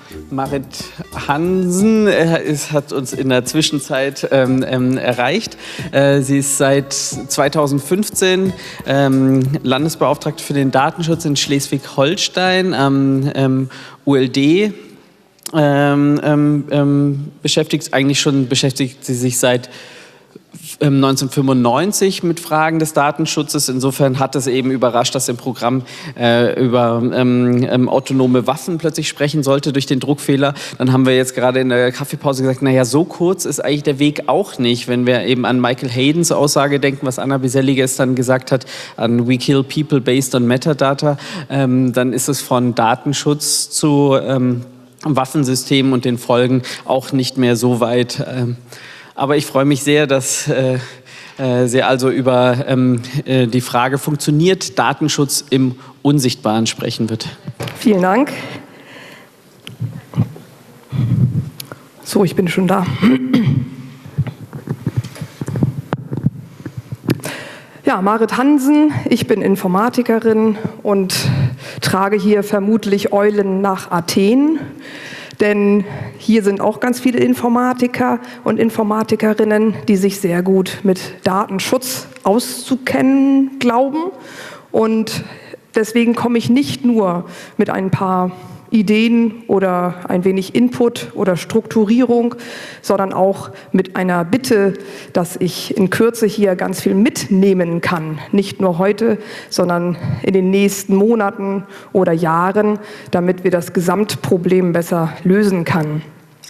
Marit Hansen hat uns in der Zwischenzeit erreicht. Sie ist seit 2015 Landesbeauftragte für den Datenschutz in Schleswig-Holstein am ULD. Beschäftigt sie sich seit 1995 mit Fragen des Datenschutzes. Insofern hat es eben überrascht, dass im Programm über autonome Waffen plötzlich sprechen sollte durch den Druckfehler. Dann haben wir jetzt gerade in der Kaffeepause gesagt, naja, so kurz ist eigentlich der Weg auch nicht. Wenn wir eben an Michael Haydens Aussage denken, was Anna Biselli gestern gesagt hat, an We kill people based on metadata, dann ist es von Datenschutz zu Waffensystemen und den Folgen auch nicht mehr so weit. Aber ich freue mich sehr, dass sie also über die Frage, funktioniert Datenschutz im Unsichtbaren, sprechen wird. Vielen Dank. So, ich bin schon da. Ja, Marit Hansen, ich bin Informatikerin und trage hier vermutlich Eulen nach Athen. Denn hier sind auch ganz viele Informatiker und Informatikerinnen, die sich sehr gut mit Datenschutz auszukennen glauben. Und deswegen komme ich nicht nur mit ein paar Ideen oder ein wenig Input oder Strukturierung, sondern auch mit einer Bitte, dass ich in Kürze hier ganz viel mitnehmen kann. Nicht nur heute, sondern in den nächsten Monaten oder Jahren, damit wir das Gesamtproblem besser lösen können.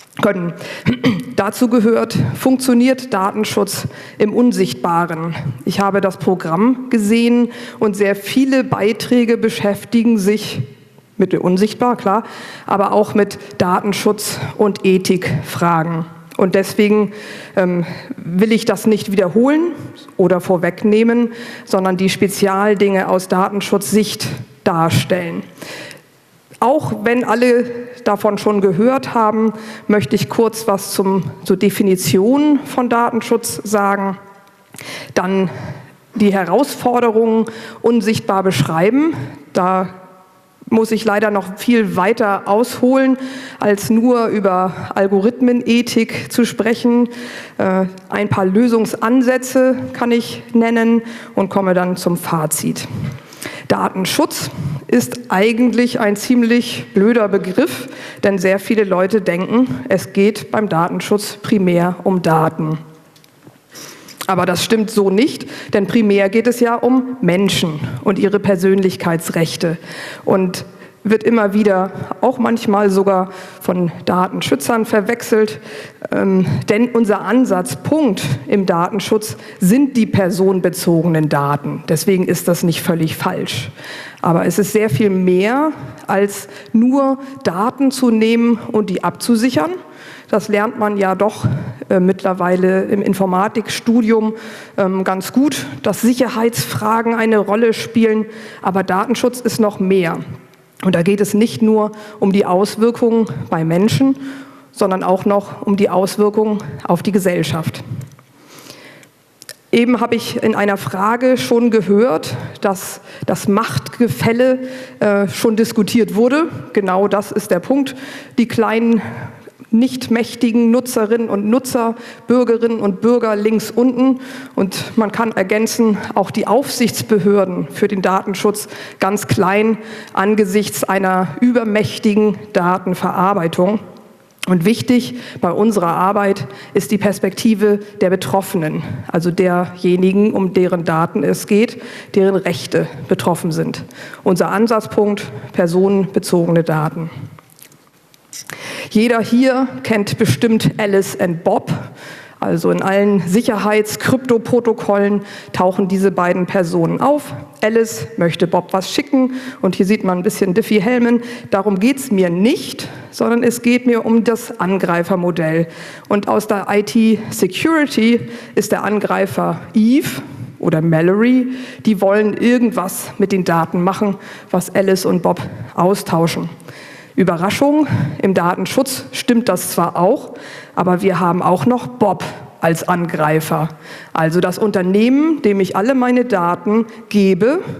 Dazu gehört, funktioniert Datenschutz im Unsichtbaren. Ich habe das Programm gesehen und sehr viele Beiträge beschäftigen sich mit dem Unsichtbar, klar, aber auch mit Datenschutz und Ethikfragen. Und deswegen will ich das nicht wiederholen oder vorwegnehmen, sondern die Spezialdinge aus Datenschutzsicht darstellen. Auch wenn alle davon schon gehört haben, möchte ich kurz was zur Definition von Datenschutz sagen, dann die Herausforderungen unsichtbar beschreiben. Da muss ich leider noch viel weiter ausholen, als nur über Algorithmenethik zu sprechen. Ein paar Lösungsansätze kann ich nennen und komme dann zum Fazit. Datenschutz ist eigentlich ein ziemlich blöder Begriff, denn sehr viele Leute denken, es geht beim Datenschutz primär um Daten. Aber das stimmt so nicht, denn primär geht es ja um Menschen und ihre Persönlichkeitsrechte und wird immer wieder, auch manchmal sogar von Datenschützern verwechselt, denn unser Ansatzpunkt im Datenschutz sind die personenbezogenen Daten. Deswegen ist das nicht völlig falsch. Aber es ist sehr viel mehr, als nur Daten zu nehmen und die abzusichern. Das lernt man ja doch mittlerweile im Informatikstudium ganz gut, dass Sicherheitsfragen eine Rolle spielen. Aber Datenschutz ist noch mehr. Und da geht es nicht nur um die Auswirkungen bei Menschen, sondern auch noch um die Auswirkungen auf die Gesellschaft. Eben habe ich in einer Frage schon gehört, dass das Machtgefälle schon diskutiert wurde. Genau das ist der Punkt. Die kleinen nicht mächtigen Nutzerinnen und Nutzer, Bürgerinnen und Bürger links unten. Und man kann ergänzen, auch die Aufsichtsbehörden für den Datenschutz ganz klein angesichts einer übermächtigen Datenverarbeitung. Und wichtig bei unserer Arbeit ist die Perspektive der Betroffenen, also derjenigen, um deren Daten es geht, deren Rechte betroffen sind. Unser Ansatzpunkt: personenbezogene Daten. Jeder hier kennt bestimmt Alice and Bob. Also in allen Sicherheits-Kryptoprotokollen tauchen diese beiden Personen auf. Alice möchte Bob was schicken und hier sieht man ein bisschen Diffie-Hellman. Darum geht es mir nicht, sondern es geht mir um das Angreifermodell. Und aus der IT-Security ist der Angreifer Eve oder Mallory. Die wollen irgendwas mit den Daten machen, was Alice und Bob austauschen. Überraschung, im Datenschutz stimmt das zwar auch, aber wir haben auch noch Bob als Angreifer. Also das Unternehmen, dem ich alle meine Daten gebe,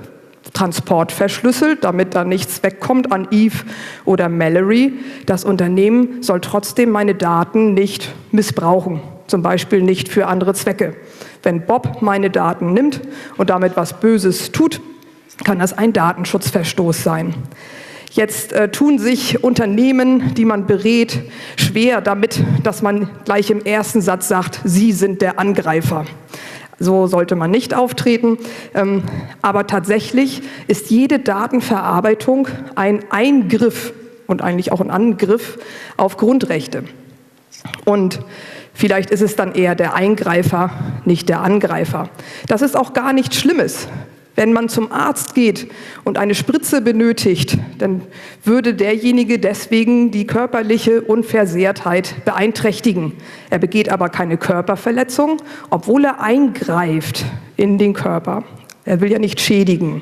Transport verschlüsselt, damit da nichts wegkommt an Eve oder Mallory. Das Unternehmen soll trotzdem meine Daten nicht missbrauchen, zum Beispiel nicht für andere Zwecke. Wenn Bob meine Daten nimmt und damit was Böses tut, kann das ein Datenschutzverstoß sein. Jetzt tun sich Unternehmen, die man berät, schwer damit, dass man gleich im ersten Satz sagt, sie sind der Angreifer. So sollte man nicht auftreten. Aber tatsächlich ist jede Datenverarbeitung ein Eingriff und eigentlich auch ein Angriff auf Grundrechte. Und vielleicht ist es dann eher der Eingreifer, nicht der Angreifer. Das ist auch gar nichts Schlimmes. Wenn man zum Arzt geht und eine Spritze benötigt, dann würde derjenige deswegen die körperliche Unversehrtheit beeinträchtigen. Er begeht aber keine Körperverletzung, obwohl er eingreift in den Körper. Er will ja nicht schädigen.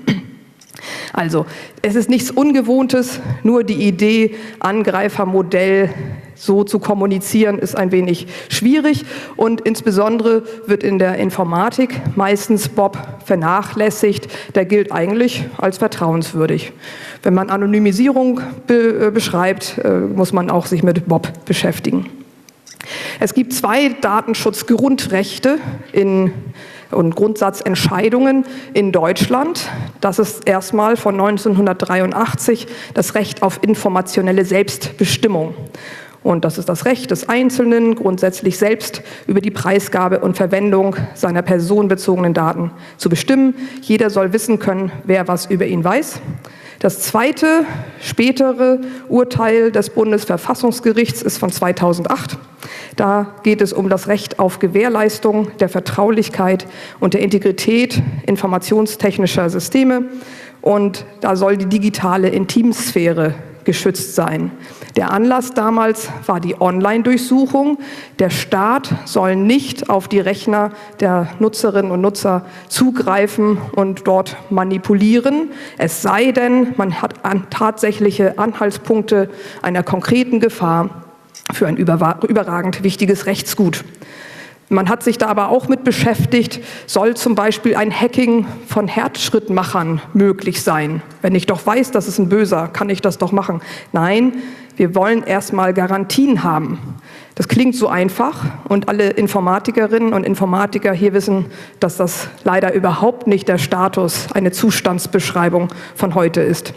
Also, es ist nichts Ungewohntes, nur die Idee, Angreifermodell so zu kommunizieren, ist ein wenig schwierig und insbesondere wird in der Informatik meistens Bob vernachlässigt. Der gilt eigentlich als vertrauenswürdig. Wenn man Anonymisierung beschreibt, muss man auch sich mit Bob beschäftigen. Es gibt 2 Datenschutzgrundrechte und Grundsatzentscheidungen in Deutschland. Das ist erstmal von 1983 das Recht auf informationelle Selbstbestimmung. Und das ist das Recht des Einzelnen, grundsätzlich selbst über die Preisgabe und Verwendung seiner personenbezogenen Daten zu bestimmen. Jeder soll wissen können, wer was über ihn weiß. Das zweite, spätere Urteil des Bundesverfassungsgerichts ist von 2008. Da geht es um das Recht auf Gewährleistung der Vertraulichkeit und der Integrität informationstechnischer Systeme. Und da soll die digitale Intimsphäre geschützt sein. Der Anlass damals war die Online-Durchsuchung. Der Staat soll nicht auf die Rechner der Nutzerinnen und Nutzer zugreifen und dort manipulieren. Es sei denn, man hat tatsächliche Anhaltspunkte einer konkreten Gefahr für ein überragend wichtiges Rechtsgut. Man hat sich da aber auch mit beschäftigt, soll zum Beispiel ein Hacking von Herzschrittmachern möglich sein? Wenn ich doch weiß, das ist ein Böser, kann ich das doch machen? Nein, wir wollen erstmal Garantien haben. Das klingt so einfach und alle Informatikerinnen und Informatiker hier wissen, dass das leider überhaupt nicht der Status, eine Zustandsbeschreibung von heute ist.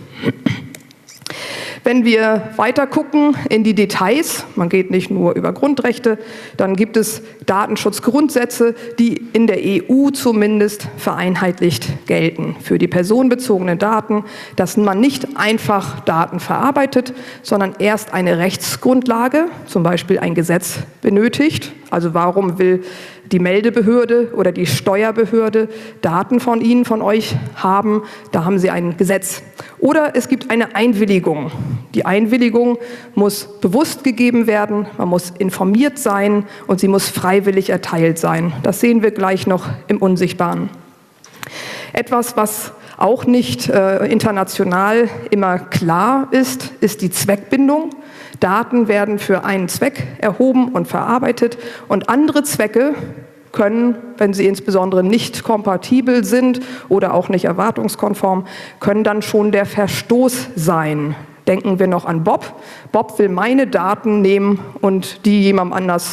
Wenn wir weiter gucken in die Details, man geht nicht nur über Grundrechte, dann gibt es Datenschutzgrundsätze, die in der EU zumindest vereinheitlicht gelten. Für die personenbezogenen Daten, dass man nicht einfach Daten verarbeitet, sondern erst eine Rechtsgrundlage, zum Beispiel ein Gesetz, benötigt. Also warum will die Meldebehörde oder die Steuerbehörde Daten von Ihnen, von euch haben? Da haben Sie ein Gesetz. Oder es gibt eine Einwilligung. Die Einwilligung muss bewusst gegeben werden, man muss informiert sein und sie muss freiwillig erteilt sein. Das sehen wir gleich noch im Unsichtbaren. Etwas, was auch nicht international immer klar ist, ist die Zweckbindung. Daten werden für einen Zweck erhoben und verarbeitet und andere Zwecke können, wenn sie insbesondere nicht kompatibel sind oder auch nicht erwartungskonform, können dann schon der Verstoß sein. Denken wir noch an Bob. Bob will meine Daten nehmen und die jemand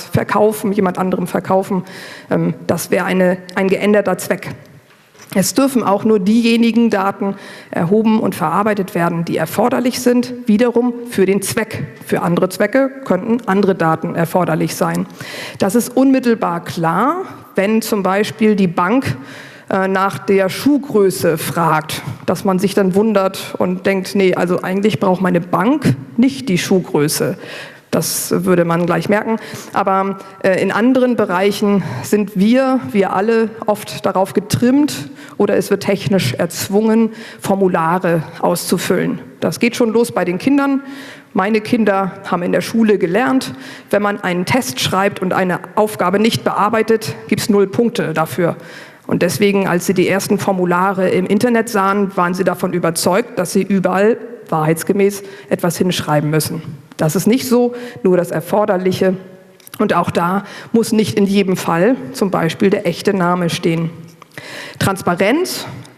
anderem verkaufen. Das wäre ein geänderter Zweck. Es dürfen auch nur diejenigen Daten erhoben und verarbeitet werden, die erforderlich sind, wiederum für den Zweck. Für andere Zwecke könnten andere Daten erforderlich sein. Das ist unmittelbar klar, wenn zum Beispiel die Bank nach der Schuhgröße fragt, dass man sich dann wundert und denkt, nee, also eigentlich braucht meine Bank nicht die Schuhgröße. Das würde man gleich merken. Aber in anderen Bereichen sind wir alle oft darauf getrimmt oder es wird technisch erzwungen, Formulare auszufüllen. Das geht schon los bei den Kindern. Meine Kinder haben in der Schule gelernt, wenn man einen Test schreibt und eine Aufgabe nicht bearbeitet, gibt es 0 Punkte dafür. Und deswegen, als sie die ersten Formulare im Internet sahen, waren sie davon überzeugt, dass sie überall wahrheitsgemäß etwas hinschreiben müssen. Das ist nicht so, nur das Erforderliche. Und auch da muss nicht in jedem Fall zum Beispiel der echte Name stehen. Transparenz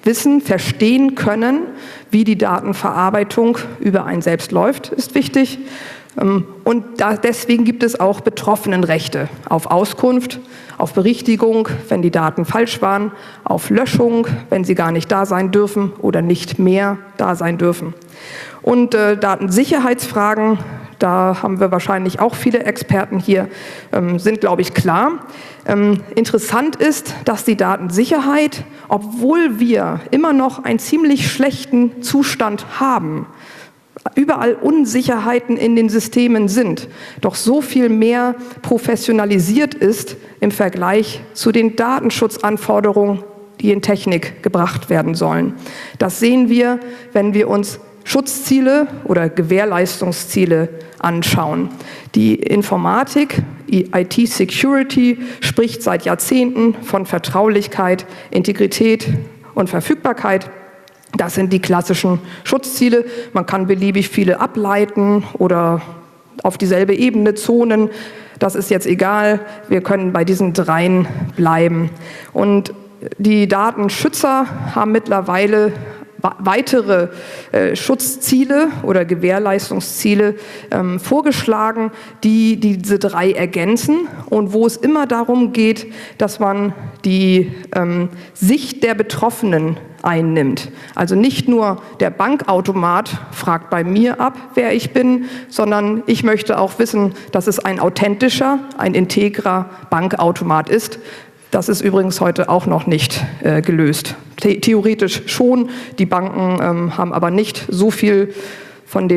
wissen, verstehen können, wie die Datenverarbeitung über einen selbst läuft, ist wichtig. Und deswegen gibt es auch Betroffenenrechte auf Auskunft, auf Berichtigung, wenn die Daten falsch waren, auf Löschung, wenn sie gar nicht da sein dürfen oder nicht mehr da sein dürfen. Und Datensicherheitsfragen, da haben wir wahrscheinlich auch viele Experten hier, sind, glaube ich, klar. Interessant ist, dass die Datensicherheit, obwohl wir immer noch einen ziemlich schlechten Zustand haben, überall Unsicherheiten in den Systemen sind, doch so viel mehr professionalisiert ist im Vergleich zu den Datenschutzanforderungen, die in Technik gebracht werden sollen. Das sehen wir, wenn wir uns Schutzziele oder Gewährleistungsziele anschauen. Die Informatik, IT-Security, spricht seit Jahrzehnten von Vertraulichkeit, Integrität und Verfügbarkeit. Das sind die klassischen Schutzziele. Man kann beliebig viele ableiten oder auf dieselbe Ebene zonen. Das ist jetzt egal. Wir können bei diesen dreien bleiben. Und die Datenschützer haben mittlerweile weitere Schutzziele oder Gewährleistungsziele vorgeschlagen, die diese drei ergänzen und wo es immer darum geht, dass man die Sicht der Betroffenen einnimmt. Also nicht nur der Bankautomat fragt bei mir ab, wer ich bin, sondern ich möchte auch wissen, dass es ein authentischer, ein integrer Bankautomat ist. Das ist übrigens heute auch noch nicht gelöst. Theoretisch schon, die Banken haben aber nicht so viel von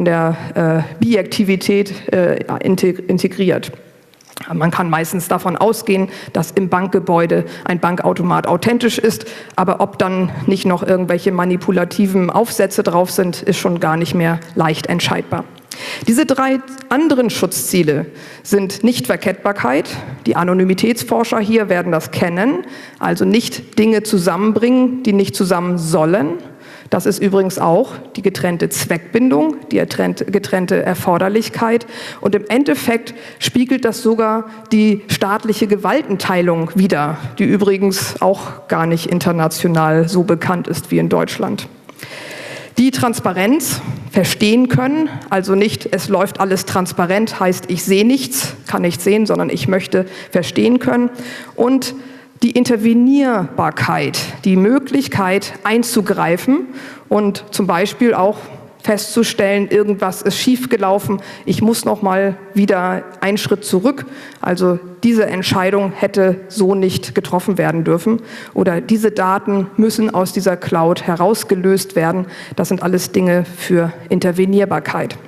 der Biaktivität integriert. Man kann meistens davon ausgehen, dass im Bankgebäude ein Bankautomat authentisch ist, aber ob dann nicht noch irgendwelche manipulativen Aufsätze drauf sind, ist schon gar nicht mehr leicht entscheidbar. Diese drei anderen Schutzziele sind Nichtverkettbarkeit. Die Anonymitätsforscher hier werden das kennen, also nicht Dinge zusammenbringen, die nicht zusammen sollen. Das ist übrigens auch die getrennte Zweckbindung, die getrennte Erforderlichkeit. Und im Endeffekt spiegelt das sogar die staatliche Gewaltenteilung wider, die übrigens auch gar nicht international so bekannt ist wie in Deutschland. Die Transparenz verstehen können, also nicht, es läuft alles transparent, heißt, ich sehe nichts, kann nichts sehen, sondern ich möchte verstehen können. Und die Intervenierbarkeit, die Möglichkeit einzugreifen und zum Beispiel auch festzustellen, irgendwas ist schiefgelaufen, ich muss noch mal wieder einen Schritt zurück. Also diese Entscheidung hätte so nicht getroffen werden dürfen oder diese Daten müssen aus dieser Cloud herausgelöst werden. Das sind alles Dinge für Intervenierbarkeit.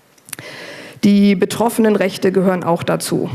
Die Betroffenenrechte gehören auch dazu.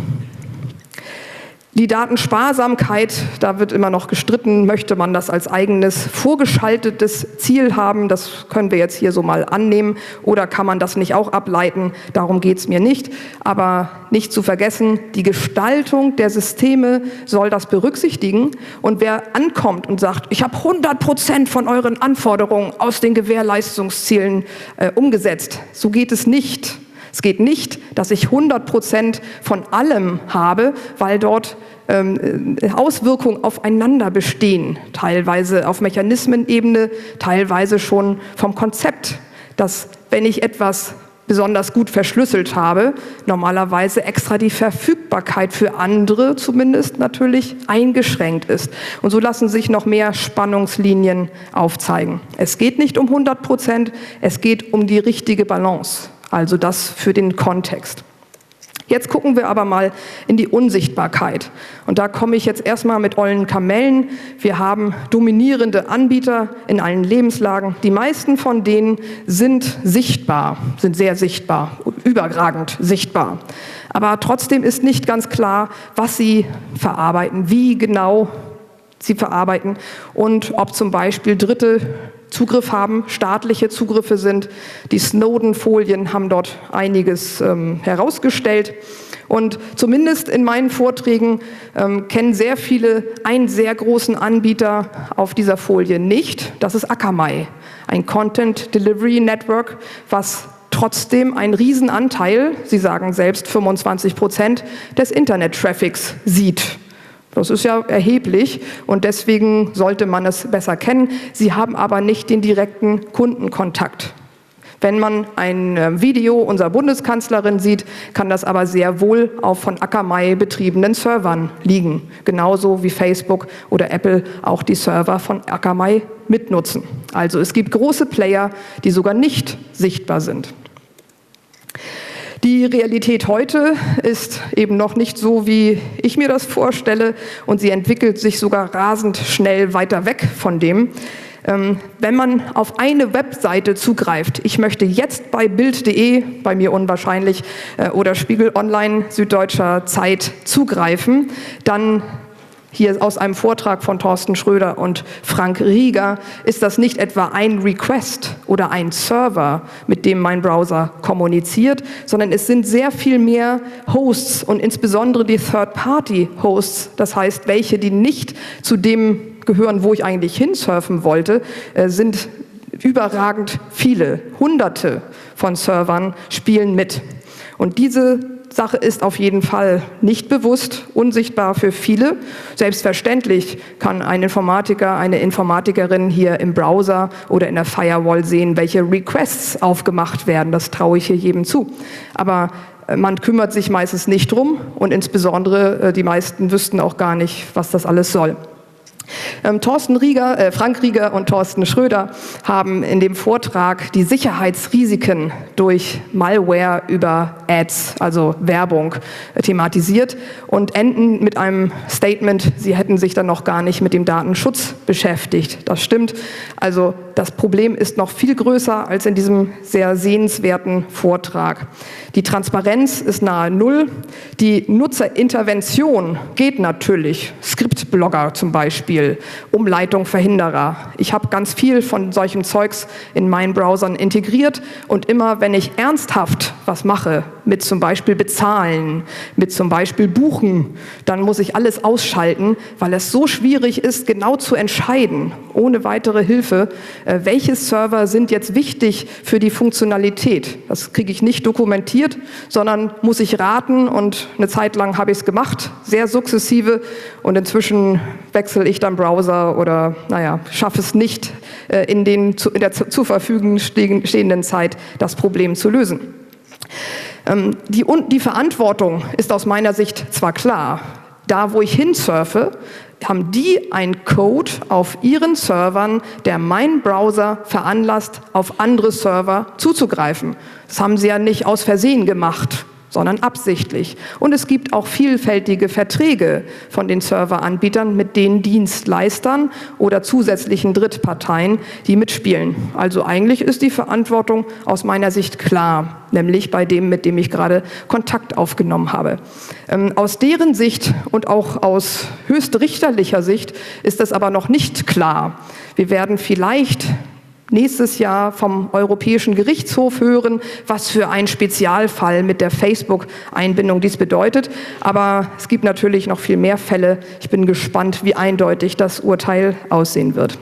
Die Datensparsamkeit, da wird immer noch gestritten, möchte man das als eigenes vorgeschaltetes Ziel haben, das können wir jetzt hier so mal annehmen, oder kann man das nicht auch ableiten, darum geht es mir nicht. Aber nicht zu vergessen, die Gestaltung der Systeme soll das berücksichtigen und wer ankommt und sagt, ich habe 100% von euren Anforderungen aus den Gewährleistungszielen umgesetzt, so geht es nicht. Es geht nicht, dass ich 100% von allem habe, weil dort Auswirkungen aufeinander bestehen, teilweise auf Mechanismenebene, teilweise schon vom Konzept, dass wenn ich etwas besonders gut verschlüsselt habe, normalerweise extra die Verfügbarkeit für andere zumindest natürlich eingeschränkt ist. Und so lassen sich noch mehr Spannungslinien aufzeigen. Es geht nicht um 100%, es geht um die richtige Balance. Also das für den Kontext. Jetzt gucken wir aber mal in die Unsichtbarkeit. Und da komme ich jetzt erstmal mit ollen Kamellen. Wir haben dominierende Anbieter in allen Lebenslagen. Die meisten von denen sind sichtbar, sind sehr sichtbar, überragend sichtbar. Aber trotzdem ist nicht ganz klar, was sie verarbeiten, wie genau sie verarbeiten und ob zum Beispiel Dritte Zugriff haben, staatliche Zugriffe sind. Die Snowden-Folien haben dort einiges herausgestellt. Und zumindest in meinen Vorträgen kennen sehr viele einen sehr großen Anbieter auf dieser Folie nicht. Das ist Akamai, ein Content Delivery Network, was trotzdem einen Riesenanteil, sie sagen selbst 25%, des Internet-Traffics sieht. Das ist ja erheblich und deswegen sollte man es besser kennen. Sie haben aber nicht den direkten Kundenkontakt. Wenn man ein Video unserer Bundeskanzlerin sieht, kann das aber sehr wohl auf von Akamai betriebenen Servern liegen. Genauso wie Facebook oder Apple auch die Server von Akamai mitnutzen. Also es gibt große Player, die sogar nicht sichtbar sind. Die Realität heute ist eben noch nicht so, wie ich mir das vorstelle, und sie entwickelt sich sogar rasend schnell weiter weg von dem. Wenn man auf eine Webseite zugreift, ich möchte jetzt bei Bild.de, bei mir unwahrscheinlich, oder Spiegel Online, Süddeutscher Zeit zugreifen, dann hier aus einem Vortrag von Thorsten Schröder und Frank Rieger, ist das nicht etwa ein Request oder ein Server, mit dem mein Browser kommuniziert, sondern es sind sehr viel mehr Hosts und insbesondere die Third-Party-Hosts, das heißt welche, die nicht zu dem gehören, wo ich eigentlich hinsurfen wollte, sind überragend viele. Hunderte von Servern spielen mit. Und diese Sache ist auf jeden Fall nicht bewusst, unsichtbar für viele. Selbstverständlich kann ein Informatiker, eine Informatikerin hier im Browser oder in der Firewall sehen, welche Requests aufgemacht werden. Das traue ich hier jedem zu. Aber man kümmert sich meistens nicht drum und insbesondere die meisten wüssten auch gar nicht, was das alles soll. Frank Rieger und Thorsten Schröder haben in dem Vortrag die Sicherheitsrisiken durch Malware über Ads, also Werbung, thematisiert und enden mit einem Statement, sie hätten sich dann noch gar nicht mit dem Datenschutz beschäftigt. Das stimmt. Also das Problem ist noch viel größer als in diesem sehr sehenswerten Vortrag. Die Transparenz ist nahe Null. Die Nutzerintervention geht natürlich. Skriptblogger zum Beispiel, Umleitung, Verhinderer. Ich habe ganz viel von solchem Zeugs in meinen Browsern integriert und immer, wenn ich ernsthaft was mache, mit zum Beispiel bezahlen, mit zum Beispiel buchen, dann muss ich alles ausschalten, weil es so schwierig ist, genau zu entscheiden, ohne weitere Hilfe, welche Server sind jetzt wichtig für die Funktionalität. Das kriege ich nicht dokumentiert, sondern muss ich raten und eine Zeit lang habe ich es gemacht, sehr sukzessive und inzwischen wechsle ich dann Browser oder schaffe es nicht, in der zur Verfügung stehenden Zeit das Problem zu lösen. Die Verantwortung ist aus meiner Sicht zwar klar, da wo ich hinsurfe, haben die einen Code auf ihren Servern, der meinen Browser veranlasst, auf andere Server zuzugreifen. Das haben sie ja nicht aus Versehen gemacht, sondern absichtlich. Und es gibt auch vielfältige Verträge von den Serveranbietern mit den Dienstleistern oder zusätzlichen Drittparteien, die mitspielen. Also eigentlich ist die Verantwortung aus meiner Sicht klar, nämlich bei dem, mit dem ich gerade Kontakt aufgenommen habe. Aus deren Sicht und auch aus höchstrichterlicher Sicht ist das aber noch nicht klar. Wir werden vielleicht nächstes Jahr vom Europäischen Gerichtshof hören, was für ein Spezialfall mit der Facebook-Einbindung dies bedeutet. Aber es gibt natürlich noch viel mehr Fälle. Ich bin gespannt, wie eindeutig das Urteil aussehen wird.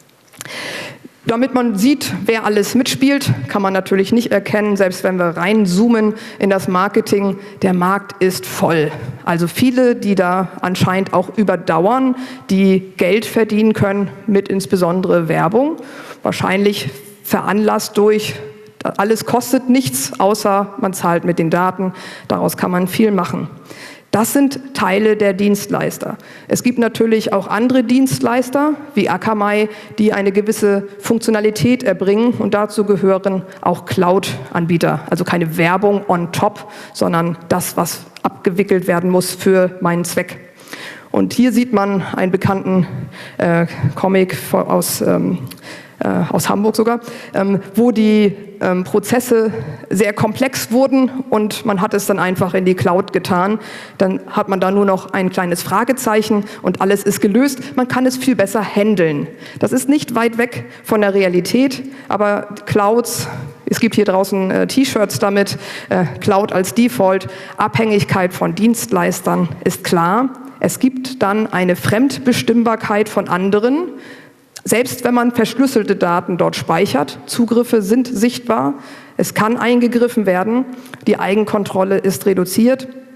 Damit man sieht, wer alles mitspielt, kann man natürlich nicht erkennen, selbst wenn wir reinzoomen in das Marketing, der Markt ist voll. Also viele, die da anscheinend auch überdauern, die Geld verdienen können mit insbesondere Werbung. Wahrscheinlich veranlasst durch, alles kostet nichts, außer man zahlt mit den Daten. Daraus kann man viel machen. Das sind Teile der Dienstleister. Es gibt natürlich auch andere Dienstleister, wie Akamai, die eine gewisse Funktionalität erbringen und dazu gehören auch Cloud-Anbieter. Also keine Werbung on top, sondern das, was abgewickelt werden muss für meinen Zweck. Und hier sieht man einen bekannten Comic aus Hamburg sogar, wo die Prozesse sehr komplex wurden und man hat es dann einfach in die Cloud getan. Dann hat man da nur noch ein kleines Fragezeichen und alles ist gelöst. Man kann es viel besser handeln. Das ist nicht weit weg von der Realität, aber Clouds, es gibt hier draußen T-Shirts damit, Cloud als Default, Abhängigkeit von Dienstleistern ist klar. Es gibt dann eine Fremdbestimmbarkeit von anderen, selbst wenn man verschlüsselte Daten dort speichert. Zugriffe sind sichtbar, es kann eingegriffen werden, die Eigenkontrolle ist reduziert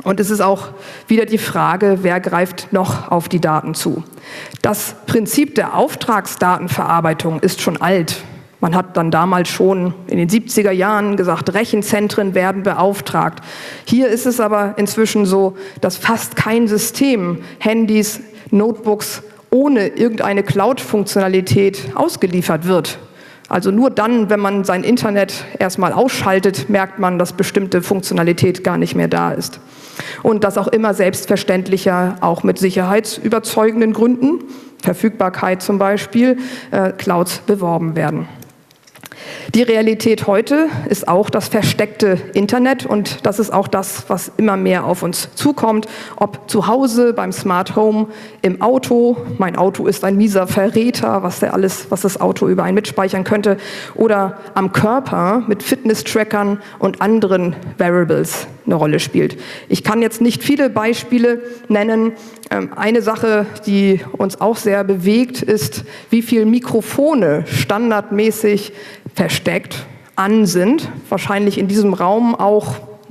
Und es ist auch wieder die Frage, wer greift noch auf die Daten zu. Das Prinzip der Auftragsdatenverarbeitung ist schon alt. Man hat dann damals schon in den 70er Jahren gesagt, Rechenzentren werden beauftragt. Hier ist es aber inzwischen so, dass fast kein System, Handys, Notebooks ohne irgendeine Cloud-Funktionalität ausgeliefert wird. Also nur dann, wenn man sein Internet erstmal ausschaltet, merkt man, dass bestimmte Funktionalität gar nicht mehr da ist. Und dass auch immer selbstverständlicher, auch mit sicherheitsüberzeugenden Gründen, Verfügbarkeit zum Beispiel, Clouds beworben werden. Die Realität heute ist auch das versteckte Internet und das ist auch das, was immer mehr auf uns zukommt, ob zu Hause, beim Smart Home, im Auto, mein Auto ist ein mieser Verräter, was das Auto über einen mitspeichern könnte, oder am Körper mit Fitness-Trackern und anderen Wearables eine Rolle spielt. Ich kann jetzt nicht viele Beispiele nennen. Eine Sache, die uns auch sehr bewegt, ist, wie viele Mikrofone standardmäßig versteckt an sind. Wahrscheinlich in diesem Raum auch,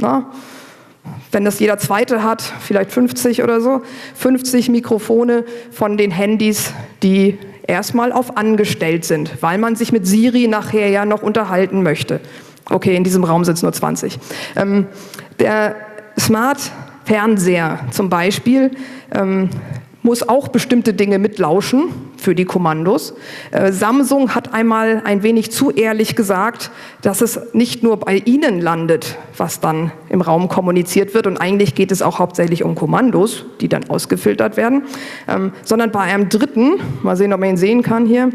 wenn das jeder Zweite hat, vielleicht 50 oder so, 50 Mikrofone von den Handys, die erstmal auf angestellt sind, weil man sich mit Siri nachher ja noch unterhalten möchte. Okay, in diesem Raum sind es nur 20. Der Smart-Fernseher zum Beispiel muss auch bestimmte Dinge mitlauschen für die Kommandos. Samsung hat einmal ein wenig zu ehrlich gesagt, dass es nicht nur bei ihnen landet, was dann im Raum kommuniziert wird, und eigentlich geht es auch hauptsächlich um Kommandos, die dann ausgefiltert werden, sondern bei einem Dritten, mal sehen, ob man ihn sehen kann hier,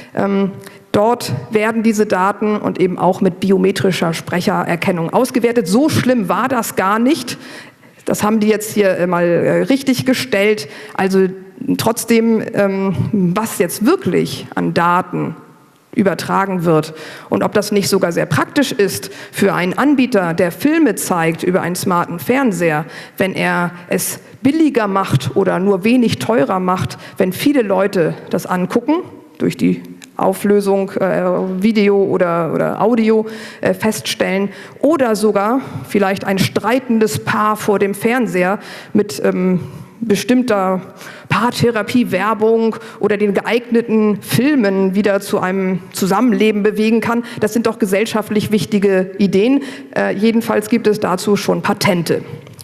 dort werden diese Daten und eben auch mit biometrischer Sprechererkennung ausgewertet. So schlimm war das gar nicht. Das haben die jetzt hier mal richtig gestellt. Also trotzdem, was jetzt wirklich an Daten übertragen wird und ob das nicht sogar sehr praktisch ist für einen Anbieter, der Filme zeigt über einen smarten Fernseher, wenn er es billiger macht oder nur wenig teurer macht, wenn viele Leute das angucken, durch die Auflösung, Video oder Audio feststellen, oder sogar vielleicht ein streitendes Paar vor dem Fernseher mit bestimmter Paartherapie-Werbung oder den geeigneten Filmen wieder zu einem Zusammenleben bewegen kann. Das sind doch gesellschaftlich wichtige Ideen. Jedenfalls gibt es dazu schon Patente.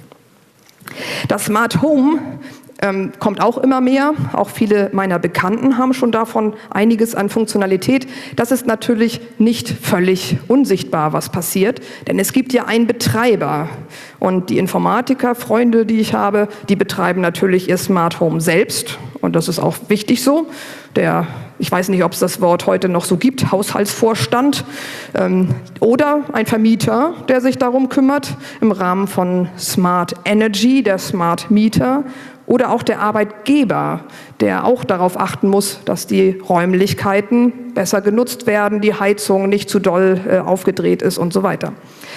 Das Smart Home kommt auch immer mehr. Auch viele meiner Bekannten haben schon davon einiges an Funktionalität. Das ist natürlich nicht völlig unsichtbar, was passiert, denn es gibt ja einen Betreiber. Und die Informatiker-Freunde, die ich habe, die betreiben natürlich ihr Smart Home selbst. Und das ist auch wichtig so. Ich weiß nicht, ob es das Wort heute noch so gibt, Haushaltsvorstand, oder ein Vermieter, der sich darum kümmert, im Rahmen von Smart Energy, der Smart Meter, oder auch der Arbeitgeber, der auch darauf achten muss, dass die Räumlichkeiten besser genutzt werden, die Heizung nicht zu doll aufgedreht ist und so weiter.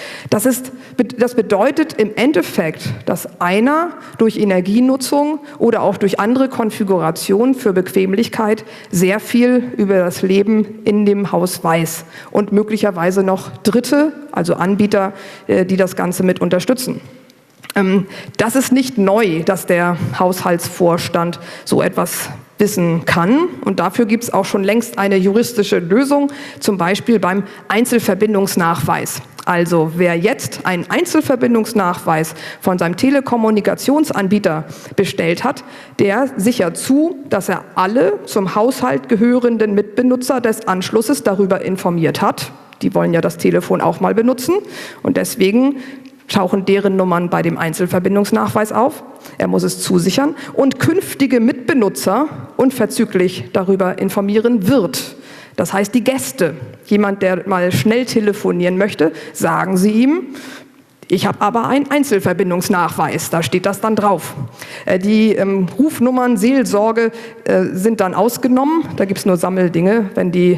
Das bedeutet im Endeffekt, dass einer durch Energienutzung oder auch durch andere Konfigurationen für Bequemlichkeit sehr viel über das Leben in dem Haus weiß und möglicherweise noch Dritte, also Anbieter, die das Ganze mit unterstützen. Das ist nicht neu, dass der Haushaltsvorstand so etwas wissen kann. Und dafür gibt es auch schon längst eine juristische Lösung, zum Beispiel beim Einzelverbindungsnachweis. Also wer jetzt einen Einzelverbindungsnachweis von seinem Telekommunikationsanbieter bestellt hat, der sichert zu, dass er alle zum Haushalt gehörenden Mitbenutzer des Anschlusses darüber informiert hat. Die wollen ja das Telefon auch mal benutzen und deswegen tauchen deren Nummern bei dem Einzelverbindungsnachweis auf. Er muss es zusichern und künftige Mitbenutzer unverzüglich darüber informieren wird. Das heißt, die Gäste, jemand, der mal schnell telefonieren möchte, sagen Sie ihm, ich habe aber einen Einzelverbindungsnachweis, da steht das dann drauf. Die Rufnummern, Seelsorge sind dann ausgenommen, da gibt es nur Sammeldinge, wenn die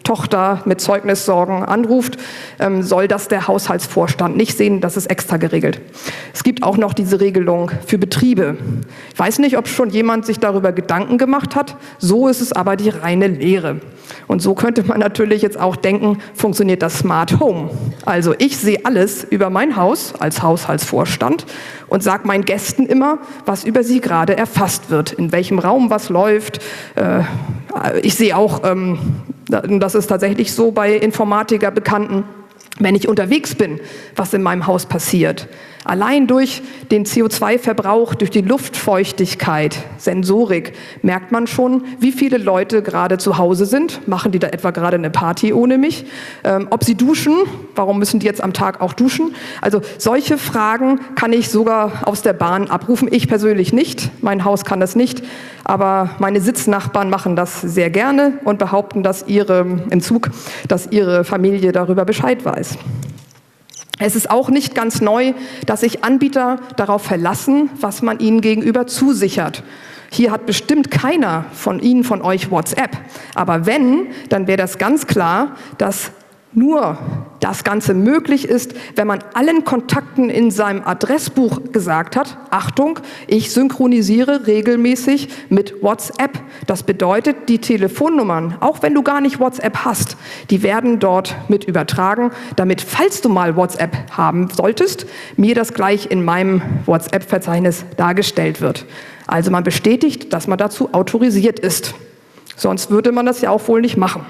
Tochter mit Zeugnissorgen anruft, soll das der Haushaltsvorstand nicht sehen, das ist extra geregelt. Es gibt auch noch diese Regelung für Betriebe. Ich weiß nicht, ob schon jemand sich darüber Gedanken gemacht hat, so ist es aber die reine Lehre. Und so könnte man natürlich jetzt auch denken, funktioniert das Smart Home. Also ich sehe alles über mein Haus als Haushaltsvorstand und sage meinen Gästen immer, was über sie gerade erfasst wird, in welchem Raum was läuft. Ich sehe auch, das ist tatsächlich so bei Informatiker Bekannten, wenn ich unterwegs bin, was in meinem Haus passiert. Allein durch den CO2-Verbrauch, durch die Luftfeuchtigkeit, Sensorik, merkt man schon, wie viele Leute gerade zu Hause sind. Machen die da etwa gerade eine Party ohne mich? Ob sie duschen? Warum müssen die jetzt am Tag auch duschen? Also solche Fragen kann ich sogar aus der Bahn abrufen. Ich persönlich nicht. Mein Haus kann das nicht. Aber meine Sitznachbarn machen das sehr gerne und behaupten, dass ihre Familie darüber Bescheid weiß. Es ist auch nicht ganz neu, dass sich Anbieter darauf verlassen, was man ihnen gegenüber zusichert. Hier hat bestimmt keiner von Ihnen, von euch WhatsApp. Aber wenn, dann wäre das ganz klar, dass nur das Ganze möglich ist, wenn man allen Kontakten in seinem Adressbuch gesagt hat, Achtung, ich synchronisiere regelmäßig mit WhatsApp. Das bedeutet, die Telefonnummern, auch wenn du gar nicht WhatsApp hast, die werden dort mit übertragen, damit, falls du mal WhatsApp haben solltest, mir das gleich in meinem WhatsApp-Verzeichnis dargestellt wird. Also man bestätigt, dass man dazu autorisiert ist. Sonst würde man das ja auch wohl nicht machen.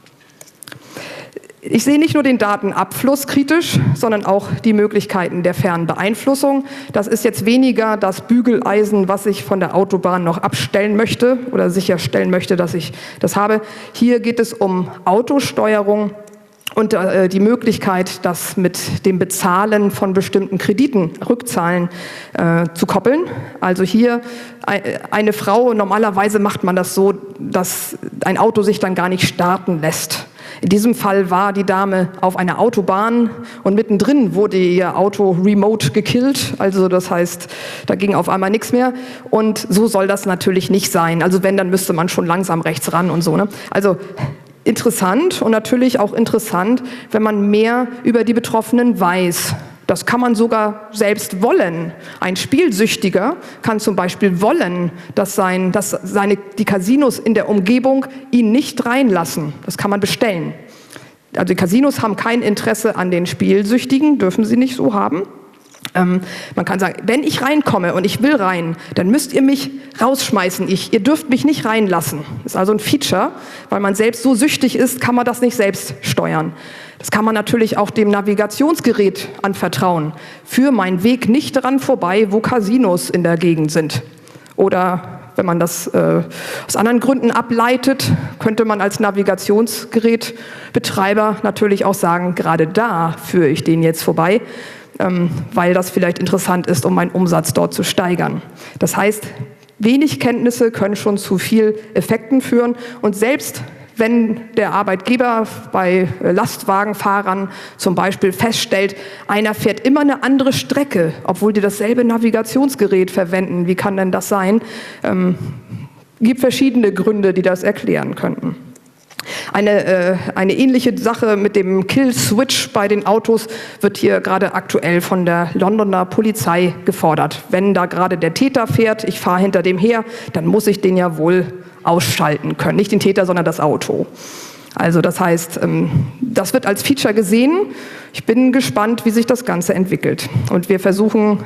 Ich sehe nicht nur den Datenabfluss kritisch, sondern auch die Möglichkeiten der Fernbeeinflussung. Das ist jetzt weniger das Bügeleisen, was ich von der Autobahn noch abstellen möchte oder sicherstellen möchte, dass ich das habe. Hier geht es um Autosteuerung und die Möglichkeit, das mit dem Bezahlen von bestimmten Krediten, Rückzahlen zu koppeln. Also hier eine Frau, normalerweise macht man das so, dass ein Auto sich dann gar nicht starten lässt. In diesem Fall war die Dame auf einer Autobahn und mittendrin wurde ihr Auto remote gekillt. Also das heißt, da ging auf einmal nichts mehr. Und so soll das natürlich nicht sein. Also wenn, dann müsste man schon langsam rechts ran und so, ne? Also interessant und natürlich auch interessant, wenn man mehr über die Betroffenen weiß. Das kann man sogar selbst wollen. Ein Spielsüchtiger kann zum Beispiel wollen, dass die Casinos in der Umgebung ihn nicht reinlassen. Das kann man bestellen. Also die Casinos haben kein Interesse an den Spielsüchtigen, dürfen sie nicht so haben. Man kann sagen, wenn ich reinkomme und ich will rein, dann müsst ihr mich rausschmeißen. Ihr dürft mich nicht reinlassen. Das ist also ein Feature, weil man selbst so süchtig ist, kann man das nicht selbst steuern. Das kann man natürlich auch dem Navigationsgerät anvertrauen. Führ meinen Weg nicht daran vorbei, wo Casinos in der Gegend sind. Oder wenn man das aus anderen Gründen ableitet, könnte man als Navigationsgerätbetreiber natürlich auch sagen, gerade da führe ich den jetzt vorbei, weil das vielleicht interessant ist, um meinen Umsatz dort zu steigern. Das heißt, wenig Kenntnisse können schon zu viel Effekten führen und selbst wenn der Arbeitgeber bei Lastwagenfahrern zum Beispiel feststellt, einer fährt immer eine andere Strecke, obwohl die dasselbe Navigationsgerät verwenden, wie kann denn das sein? Gibt verschiedene Gründe, die das erklären könnten. Eine ähnliche Sache mit dem Kill-Switch bei den Autos wird hier gerade aktuell von der Londoner Polizei gefordert. Wenn da gerade der Täter fährt, ich fahre hinter dem her, dann muss ich den ja wohl ausschalten können. Nicht den Täter, sondern das Auto. Also das heißt, das wird als Feature gesehen. Ich bin gespannt, wie sich das Ganze entwickelt. Und wir versuchen,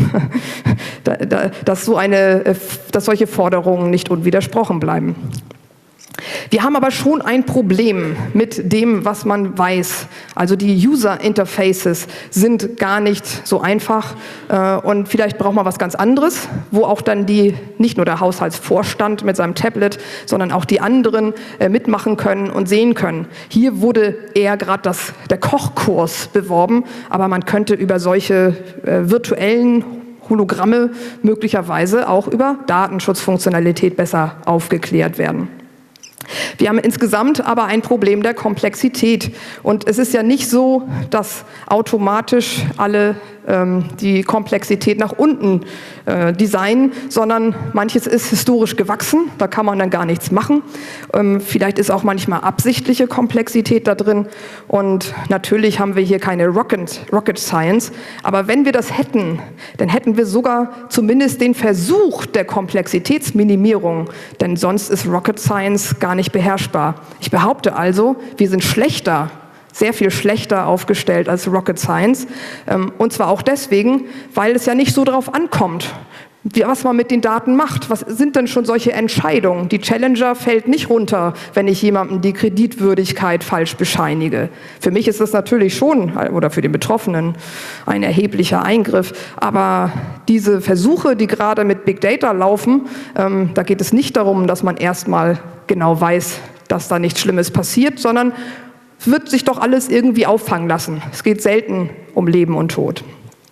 dass solche Forderungen nicht unwidersprochen bleiben. Wir haben aber schon ein Problem mit dem, was man weiß. Also die User-Interfaces sind gar nicht so einfach und vielleicht braucht man was ganz anderes, wo auch dann nicht nur der Haushaltsvorstand mit seinem Tablet, sondern auch die anderen mitmachen können und sehen können. Hier wurde eher gerade der Kochkurs beworben, aber man könnte über solche virtuellen Hologramme möglicherweise auch über Datenschutzfunktionalität besser aufgeklärt werden. Wir haben insgesamt aber ein Problem der Komplexität. Und es ist ja nicht so, dass automatisch alle die Komplexität nach unten designen, sondern manches ist historisch gewachsen, da kann man dann gar nichts machen. Vielleicht ist auch manchmal absichtliche Komplexität da drin und natürlich haben wir hier keine Rocket Science, aber wenn wir das hätten, dann hätten wir sogar zumindest den Versuch der Komplexitätsminimierung, denn sonst ist Rocket Science gar nicht beherrschbar. Ich behaupte also, wir sind schlechter, sehr viel schlechter aufgestellt als Rocket Science. Und zwar auch deswegen, weil es ja nicht so darauf ankommt, was man mit den Daten macht. Was sind denn schon solche Entscheidungen? Die Challenger fällt nicht runter, wenn ich jemandem die Kreditwürdigkeit falsch bescheinige. Für mich ist das natürlich schon, oder für den Betroffenen, ein erheblicher Eingriff. Aber diese Versuche, die gerade mit Big Data laufen, da geht es nicht darum, dass man erstmal genau weiß, dass da nichts Schlimmes passiert, sondern es wird sich doch alles irgendwie auffangen lassen. Es geht selten um Leben und Tod.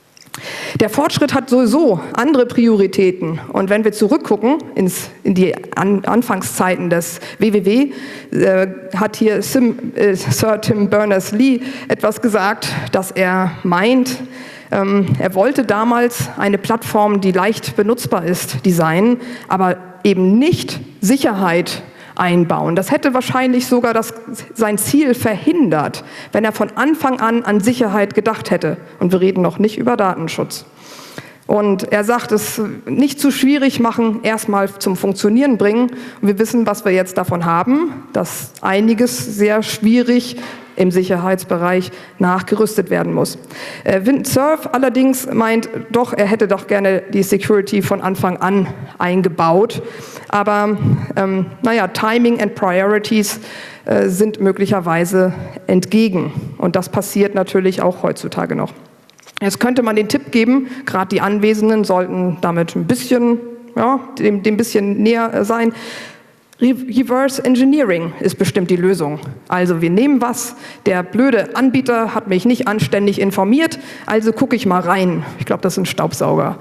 Der Fortschritt hat sowieso andere Prioritäten. Und wenn wir zurückgucken in die Anfangszeiten des WWW, hat hier Sir Tim Berners-Lee etwas gesagt, dass er meint, er wollte damals eine Plattform, die leicht benutzbar ist, designen, aber eben nicht Sicherheit einbauen. Das hätte wahrscheinlich sogar sein Ziel verhindert, wenn er von Anfang an Sicherheit gedacht hätte. Und wir reden noch nicht über Datenschutz. Und er sagt, es nicht zu schwierig machen, erstmal zum Funktionieren bringen. Und wir wissen, was wir jetzt davon haben, dass einiges sehr schwierig im Sicherheitsbereich nachgerüstet werden muss. Windsurf allerdings meint doch, er hätte doch gerne die Security von Anfang an eingebaut. Aber Timing and Priorities sind möglicherweise entgegen. Und das passiert natürlich auch heutzutage noch. Jetzt könnte man den Tipp geben, gerade die Anwesenden sollten damit ein bisschen, dem bisschen näher sein. Reverse Engineering ist bestimmt die Lösung. Also wir nehmen was, der blöde Anbieter hat mich nicht anständig informiert, also gucke ich mal rein. Ich glaube, das ist ein Staubsauger.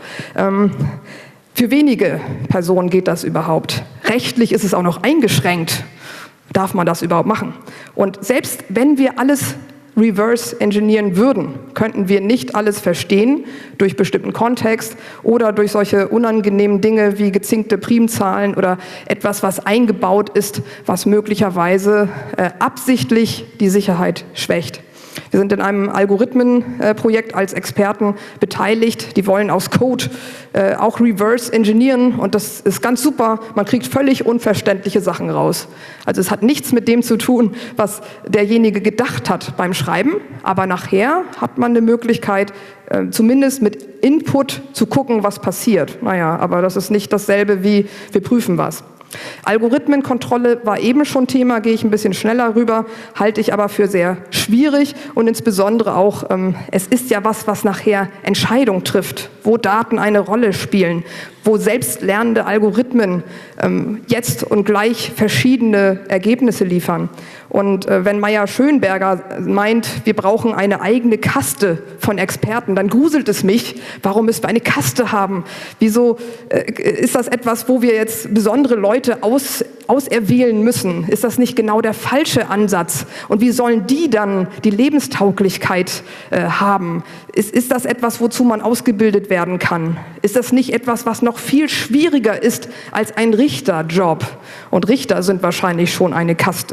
Für wenige Personen geht das überhaupt. Rechtlich ist es auch noch eingeschränkt. Darf man das überhaupt machen? Und selbst wenn wir alles reverse engineeren würden, könnten wir nicht alles verstehen durch bestimmten Kontext oder durch solche unangenehmen Dinge wie gezinkte Primzahlen oder etwas, was eingebaut ist, was möglicherweise absichtlich die Sicherheit schwächt. Wir sind in einem Algorithmenprojekt als Experten beteiligt. Die wollen aus Code auch reverse engineeren und das ist ganz super. Man kriegt völlig unverständliche Sachen raus. Also es hat nichts mit dem zu tun, was derjenige gedacht hat beim Schreiben, aber nachher hat man eine Möglichkeit, zumindest mit Input zu gucken, was passiert. Naja, aber das ist nicht dasselbe wie wir prüfen was. Algorithmenkontrolle war eben schon Thema, gehe ich ein bisschen schneller rüber, halte ich aber für sehr schwierig und insbesondere auch, es ist ja was nachher Entscheidung trifft, wo Daten eine Rolle spielen, wo selbstlernende Algorithmen jetzt und gleich verschiedene Ergebnisse liefern. Und wenn Meyer-Schönberger meint, wir brauchen eine eigene Kaste von Experten, dann gruselt es mich, warum müssen wir eine Kaste haben? Wieso ist das etwas, wo wir jetzt besondere Leute auserwählen müssen? Ist das nicht genau der falsche Ansatz? Und wie sollen die dann die Lebenstauglichkeit haben? Ist das etwas, wozu man ausgebildet werden kann? Ist das nicht etwas, was noch viel schwieriger ist als ein Richterjob? Und Richter sind wahrscheinlich schon eine Kaste.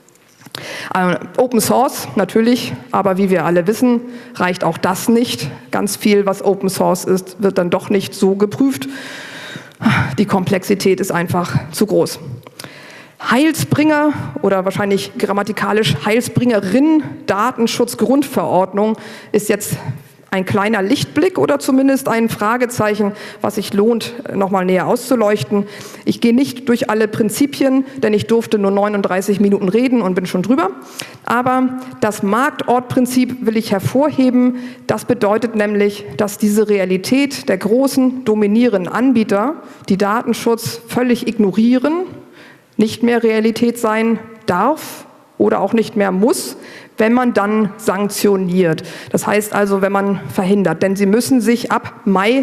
Open Source natürlich, aber wie wir alle wissen, reicht auch das nicht. Ganz viel, was Open Source ist, wird dann doch nicht so geprüft. Die Komplexität ist einfach zu groß. Heilsbringer oder wahrscheinlich grammatikalisch Heilsbringerin, Datenschutzgrundverordnung ist jetzt ein kleiner Lichtblick oder zumindest ein Fragezeichen, was sich lohnt, nochmal näher auszuleuchten. Ich gehe nicht durch alle Prinzipien, denn ich durfte nur 39 Minuten reden und bin schon drüber. Aber das Marktortprinzip will ich hervorheben. Das bedeutet nämlich, dass diese Realität der großen, dominierenden Anbieter, die Datenschutz völlig ignorieren, nicht mehr Realität sein darf oder auch nicht mehr muss, wenn man dann sanktioniert. Das heißt also, wenn man verhindert. Denn sie müssen sich ab Mai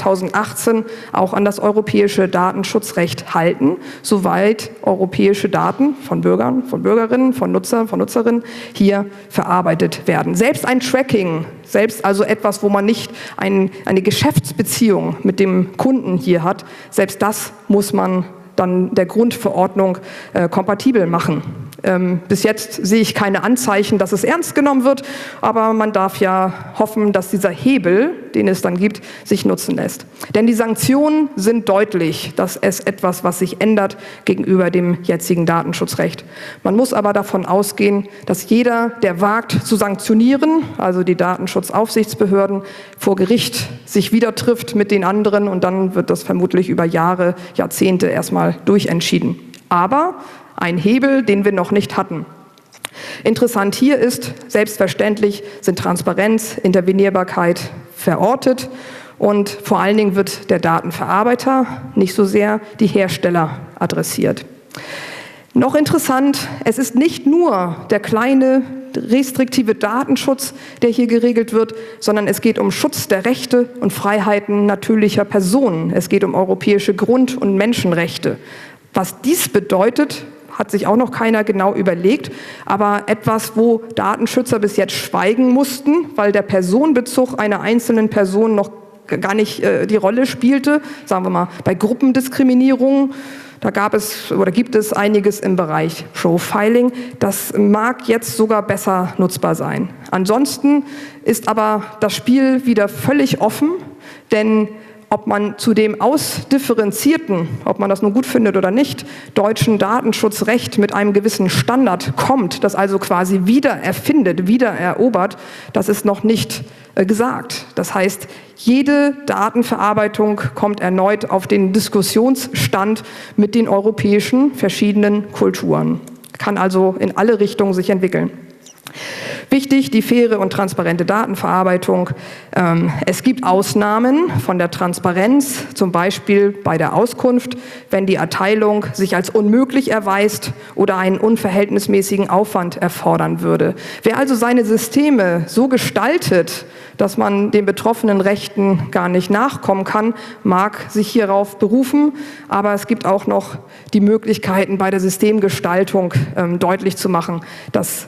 2018 auch an das europäische Datenschutzrecht halten, soweit europäische Daten von Bürgern, von Bürgerinnen, von Nutzern, von Nutzerinnen hier verarbeitet werden. Selbst ein Tracking, selbst also etwas, wo man nicht eine Geschäftsbeziehung mit dem Kunden hier hat, selbst das muss man dann der Grundverordnung kompatibel machen. Bis jetzt sehe ich keine Anzeichen, dass es ernst genommen wird, aber man darf ja hoffen, dass dieser Hebel, den es dann gibt, sich nutzen lässt. Denn die Sanktionen sind deutlich, das ist etwas, was sich ändert gegenüber dem jetzigen Datenschutzrecht. Man muss aber davon ausgehen, dass jeder, der wagt zu sanktionieren, also die Datenschutzaufsichtsbehörden, vor Gericht sich wieder trifft mit den anderen und dann wird das vermutlich über Jahre, Jahrzehnte erstmal durchentschieden. Aber ein Hebel, den wir noch nicht hatten. Interessant hier ist, selbstverständlich sind Transparenz, Intervenierbarkeit verortet und vor allen Dingen wird der Datenverarbeiter, nicht so sehr die Hersteller adressiert. Noch interessant, es ist nicht nur der kleine restriktive Datenschutz, der hier geregelt wird, sondern es geht um Schutz der Rechte und Freiheiten natürlicher Personen. Es geht um europäische Grund- und Menschenrechte. Was dies bedeutet, hat sich auch noch keiner genau überlegt, aber etwas, wo Datenschützer bis jetzt schweigen mussten, weil der Personenbezug einer einzelnen Person noch gar nicht die Rolle spielte, sagen wir mal bei Gruppendiskriminierung. Da gab es oder gibt es einiges im Bereich Profiling. Das mag jetzt sogar besser nutzbar sein. Ansonsten ist aber das Spiel wieder völlig offen, denn ob man zu dem ausdifferenzierten, ob man das nun gut findet oder nicht, deutschen Datenschutzrecht mit einem gewissen Standard kommt, das also quasi wieder erfindet, wieder erobert, das ist noch nicht gesagt. Das heißt, jede Datenverarbeitung kommt erneut auf den Diskussionsstand mit den europäischen verschiedenen Kulturen. Kann also in alle Richtungen sich entwickeln. Wichtig, die faire und transparente Datenverarbeitung. Es gibt Ausnahmen von der Transparenz, zum Beispiel bei der Auskunft, wenn die Erteilung sich als unmöglich erweist oder einen unverhältnismäßigen Aufwand erfordern würde. Wer also seine Systeme so gestaltet, dass man den betroffenen Rechten gar nicht nachkommen kann, mag sich hierauf berufen, aber es gibt auch noch die Möglichkeiten bei der Systemgestaltung deutlich zu machen, dass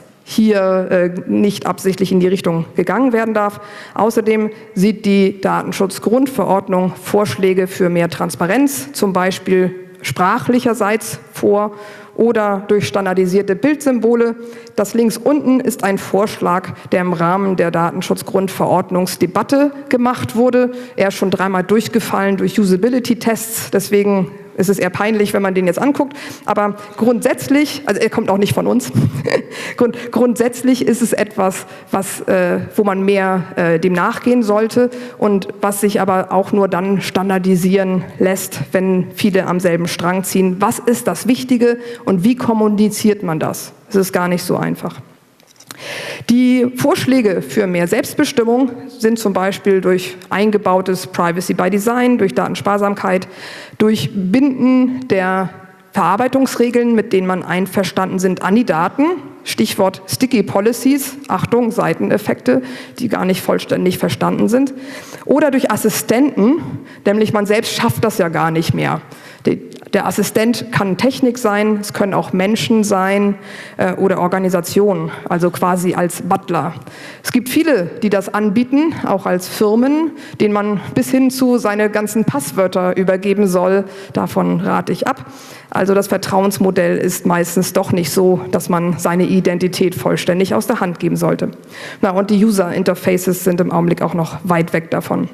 hier nicht absichtlich in die Richtung gegangen werden darf. Außerdem sieht die Datenschutzgrundverordnung Vorschläge für mehr Transparenz, zum Beispiel sprachlicherseits vor oder durch standardisierte Bildsymbole. Das links unten ist ein Vorschlag, der im Rahmen der Datenschutzgrundverordnungsdebatte gemacht wurde. Er ist schon 3-mal durchgefallen durch Usability-Tests, deswegen ist es eher peinlich, wenn man den jetzt anguckt. Aber grundsätzlich, also er kommt auch nicht von uns, grundsätzlich ist es etwas, wo man mehr dem nachgehen sollte und was sich aber auch nur dann standardisieren lässt, wenn viele am selben Strang ziehen. Was ist das Wichtige und wie kommuniziert man das? Es ist gar nicht so einfach. Die Vorschläge für mehr Selbstbestimmung sind zum Beispiel durch eingebautes Privacy by Design, durch Datensparsamkeit, durch Binden der Verarbeitungsregeln, mit denen man einverstanden sind, an die Daten, Stichwort Sticky Policies, Achtung, Seiteneffekte, die gar nicht vollständig verstanden sind, oder durch Assistenten, nämlich man selbst schafft das ja gar nicht mehr. Der Assistent kann Technik sein, es können auch Menschen sein oder Organisationen, also quasi als Butler. Es gibt viele, die das anbieten, auch als Firmen, denen man bis hin zu seine ganzen Passwörter übergeben soll. Davon rate ich ab. Also das Vertrauensmodell ist meistens doch nicht so, dass man seine Identität vollständig aus der Hand geben sollte. Na, und die User-Interfaces sind im Augenblick auch noch weit weg davon.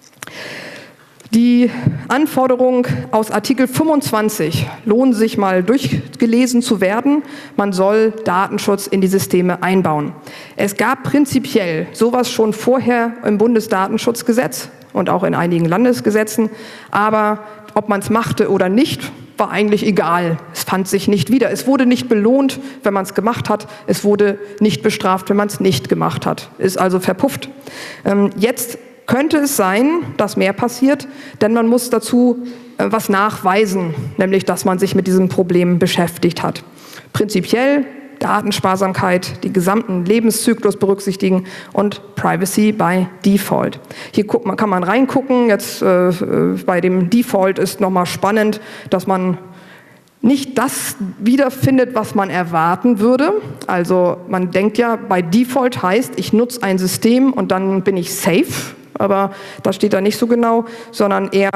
Die Anforderung aus Artikel 25 lohnt sich mal durchgelesen zu werden. Man soll Datenschutz in die Systeme einbauen. Es gab prinzipiell sowas schon vorher im Bundesdatenschutzgesetz und auch in einigen Landesgesetzen, aber ob man es machte oder nicht, war eigentlich egal. Es fand sich nicht wieder. Es wurde nicht belohnt, wenn man es gemacht hat. Es wurde nicht bestraft, wenn man es nicht gemacht hat. Ist also verpufft. Jetzt könnte es sein, dass mehr passiert, denn man muss dazu was nachweisen, nämlich dass man sich mit diesem Problem beschäftigt hat. Prinzipiell Datensparsamkeit, den gesamten Lebenszyklus berücksichtigen und Privacy by Default. Hier kann man reingucken. Jetzt bei dem Default ist nochmal spannend, dass man nicht das wiederfindet, was man erwarten würde. Also man denkt ja, bei Default heißt, ich nutze ein System und dann bin ich safe. Aber das steht da nicht so genau, sondern eher,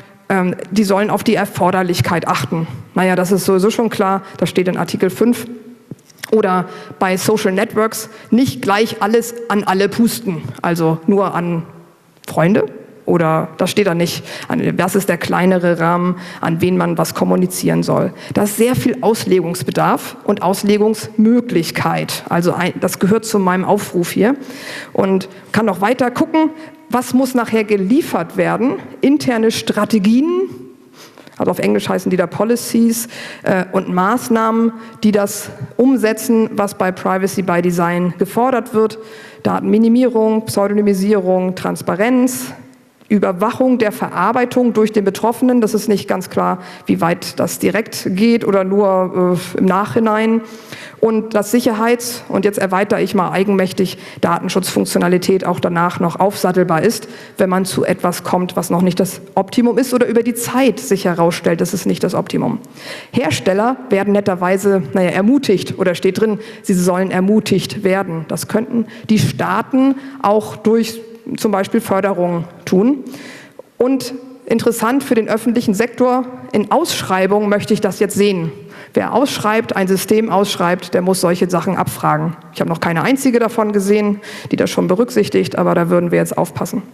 die sollen auf die Erforderlichkeit achten. Naja, das ist sowieso schon klar, das steht in Artikel 5. Oder bei Social Networks nicht gleich alles an alle pusten, also nur an Freunde. Oder das steht da nicht, was ist der kleinere Rahmen, an wen man was kommunizieren soll. Da ist sehr viel Auslegungsbedarf und Auslegungsmöglichkeit. Also das gehört zu meinem Aufruf hier. Und kann noch weiter gucken, was muss nachher geliefert werden. Interne Strategien, also auf Englisch heißen die da Policies, und Maßnahmen, die das umsetzen, was bei Privacy by Design gefordert wird. Datenminimierung, Pseudonymisierung, Transparenz, Überwachung der Verarbeitung durch den Betroffenen. Das ist nicht ganz klar, wie weit das direkt geht oder nur im Nachhinein. Und das und jetzt erweitere ich mal eigenmächtig, Datenschutzfunktionalität auch danach noch aufsattelbar ist, wenn man zu etwas kommt, was noch nicht das Optimum ist oder über die Zeit sich herausstellt, das ist nicht das Optimum. Hersteller werden netterweise ermutigt oder steht drin, sie sollen ermutigt werden. Das könnten die Staaten auch durch zum Beispiel Förderung tun. Und interessant für den öffentlichen Sektor, in Ausschreibungen möchte ich das jetzt sehen. Wer ausschreibt, ein System ausschreibt, der muss solche Sachen abfragen. Ich habe noch keine einzige davon gesehen, die das schon berücksichtigt, aber da würden wir jetzt aufpassen.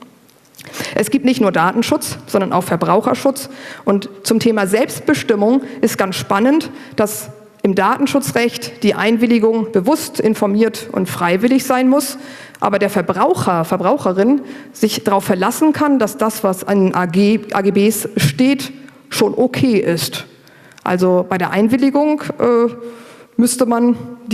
Es gibt nicht nur Datenschutz, sondern auch Verbraucherschutz. Und zum Thema Selbstbestimmung ist ganz spannend, dass im Datenschutzrecht die Einwilligung bewusst, informiert und freiwillig sein muss, aber der Verbraucher, Verbraucherin sich darauf verlassen kann, dass das, was an AGBs steht, schon okay ist. Also bei der Einwilligung kann man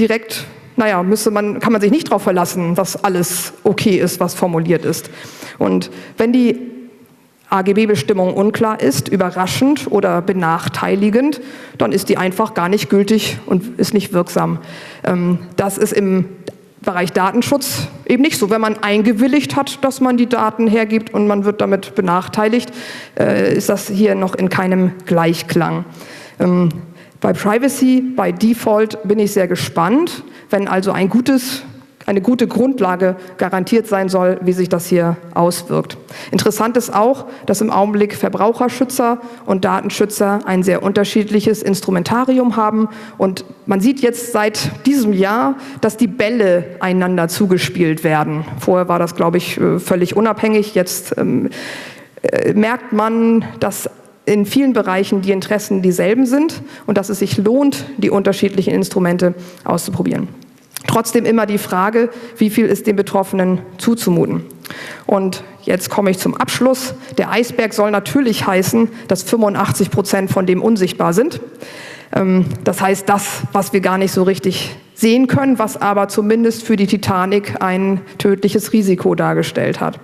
sich nicht darauf verlassen, dass alles okay ist, was formuliert ist. Und wenn die AGB-Bestimmung unklar ist, überraschend oder benachteiligend, dann ist die einfach gar nicht gültig und ist nicht wirksam. Das ist im Bereich Datenschutz eben nicht so. Wenn man eingewilligt hat, dass man die Daten hergibt und man wird damit benachteiligt, ist das hier noch in keinem Gleichklang. Bei Privacy by Default bin ich sehr gespannt, wenn also eine gute Grundlage garantiert sein soll, wie sich das hier auswirkt. Interessant ist auch, dass im Augenblick Verbraucherschützer und Datenschützer ein sehr unterschiedliches Instrumentarium haben. Und man sieht jetzt seit diesem Jahr, dass die Bälle einander zugespielt werden. Vorher war das, glaube ich, völlig unabhängig. Jetzt merkt man, dass in vielen Bereichen die Interessen dieselben sind und dass es sich lohnt, die unterschiedlichen Instrumente auszuprobieren. Trotzdem immer die Frage, wie viel ist den Betroffenen zuzumuten? Und jetzt komme ich zum Abschluss. Der Eisberg soll natürlich heißen, dass 85% von dem unsichtbar sind. Das heißt, das, was wir gar nicht so richtig sehen können, was aber zumindest für die Titanic ein tödliches Risiko dargestellt hat.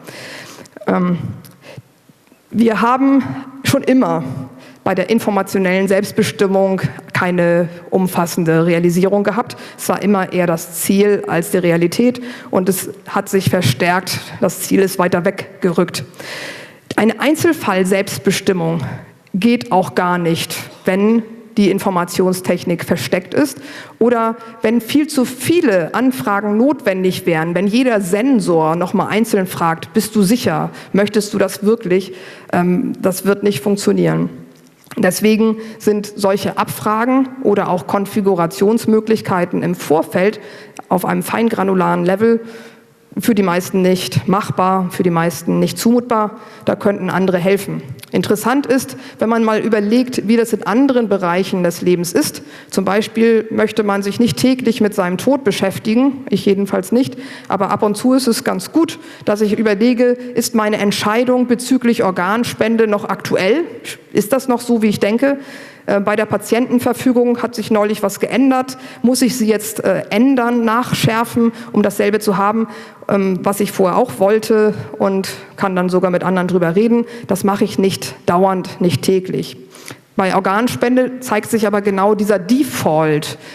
Wir haben schon immer bei der informationellen Selbstbestimmung keine umfassende Realisierung gehabt. Es war immer eher das Ziel als die Realität und es hat sich verstärkt, das Ziel ist weiter weggerückt. Eine Einzelfall-Selbstbestimmung geht auch gar nicht, wenn die Informationstechnik versteckt ist oder wenn viel zu viele Anfragen notwendig wären, wenn jeder Sensor nochmal einzeln fragt, bist du sicher, möchtest du das wirklich, das wird nicht funktionieren. Deswegen sind solche Abfragen oder auch Konfigurationsmöglichkeiten im Vorfeld auf einem feingranularen Level für die meisten nicht machbar, für die meisten nicht zumutbar. Da könnten andere helfen. Interessant ist, wenn man mal überlegt, wie das in anderen Bereichen des Lebens ist. Zum Beispiel möchte man sich nicht täglich mit seinem Tod beschäftigen, ich jedenfalls nicht, aber ab und zu ist es ganz gut, dass ich überlege, ist meine Entscheidung bezüglich Organspende noch aktuell? Ist das noch so, wie ich denke? Bei der Patientenverfügung hat sich neulich was geändert. Muss ich sie jetzt ändern, nachschärfen, um dasselbe zu haben, was ich vorher auch wollte und kann dann sogar mit anderen drüber reden? Das mache ich nicht dauernd, nicht täglich. Bei Organspende zeigt sich aber genau dieser Default.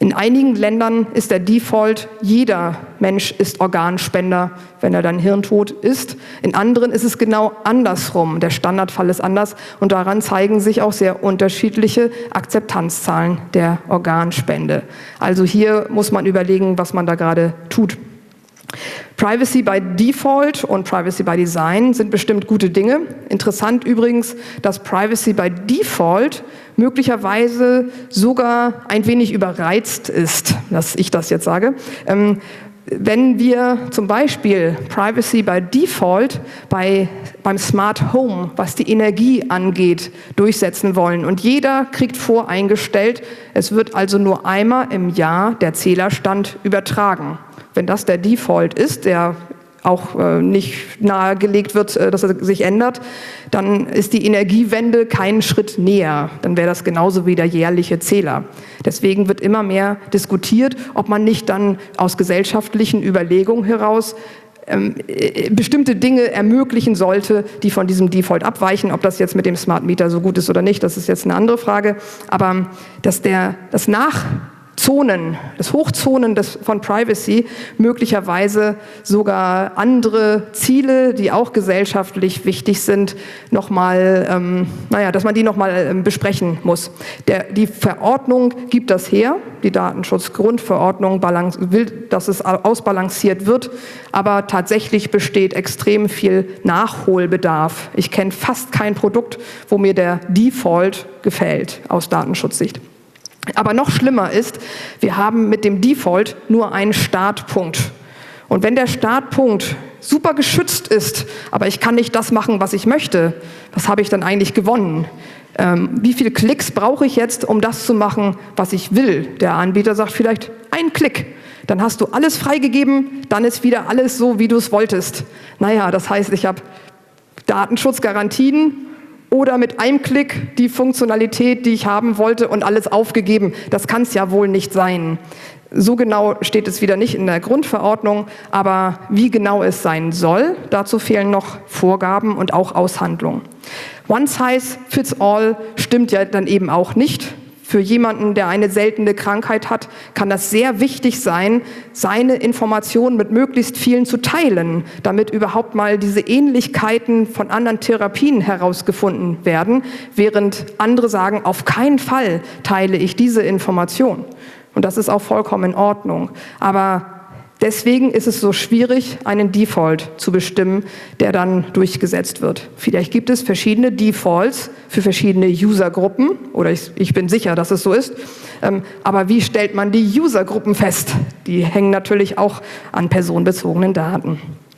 In einigen Ländern ist der Default, jeder Mensch ist Organspender, wenn er dann hirntot ist. In anderen ist es genau andersrum. Der Standardfall ist anders und daran zeigen sich auch sehr unterschiedliche Akzeptanzzahlen der Organspende. Also hier muss man überlegen, was man da gerade tut. Privacy by Default und Privacy by Design sind bestimmt gute Dinge. Interessant übrigens, dass Privacy by Default möglicherweise sogar ein wenig überreizt ist, dass ich das jetzt sage. Wenn wir zum Beispiel Privacy by Default beim Smart Home, was die Energie angeht, durchsetzen wollen und jeder kriegt voreingestellt, es wird also nur einmal im Jahr der Zählerstand übertragen. Wenn das der Default ist, der auch nicht nahegelegt wird, dass er sich ändert, dann ist die Energiewende keinen Schritt näher. Dann wäre das genauso wie der jährliche Zähler. Deswegen wird immer mehr diskutiert, ob man nicht dann aus gesellschaftlichen Überlegungen heraus bestimmte Dinge ermöglichen sollte, die von diesem Default abweichen. Ob das jetzt mit dem Smart Meter so gut ist oder nicht, das ist jetzt eine andere Frage. Aber dass das Hochzonen von Privacy möglicherweise sogar andere Ziele, die auch gesellschaftlich wichtig sind, dass man die nochmal besprechen muss. Die Verordnung gibt das her, die Datenschutzgrundverordnung will, dass es ausbalanciert wird, aber tatsächlich besteht extrem viel Nachholbedarf. Ich kenne fast kein Produkt, wo mir der Default gefällt aus Datenschutzsicht. Aber noch schlimmer ist, wir haben mit dem Default nur einen Startpunkt. Und wenn der Startpunkt super geschützt ist, aber ich kann nicht das machen, was ich möchte, was habe ich dann eigentlich gewonnen? Wie viele Klicks brauche ich jetzt, um das zu machen, was ich will? Der Anbieter sagt vielleicht, ein Klick. Dann hast du alles freigegeben, dann ist wieder alles so, wie du es wolltest. Naja, das heißt, ich habe Datenschutzgarantien, oder mit einem Klick die Funktionalität, die ich haben wollte und alles aufgegeben. Das kann es ja wohl nicht sein. So genau steht es wieder nicht in der Grundverordnung, aber wie genau es sein soll, dazu fehlen noch Vorgaben und auch Aushandlungen. One size fits all stimmt ja dann eben auch nicht. Für jemanden, der eine seltene Krankheit hat, kann das sehr wichtig sein, seine Informationen mit möglichst vielen zu teilen, damit überhaupt mal diese Ähnlichkeiten von anderen Therapien herausgefunden werden, während andere sagen, auf keinen Fall teile ich diese Information. Und das ist auch vollkommen in Ordnung. Aber deswegen ist es so schwierig, einen Default zu bestimmen, der dann durchgesetzt wird. Vielleicht gibt es verschiedene Defaults für verschiedene Usergruppen, oder ich bin sicher, dass es so ist. Aber wie stellt man die Usergruppen fest? Die hängen natürlich auch an personenbezogenen Daten.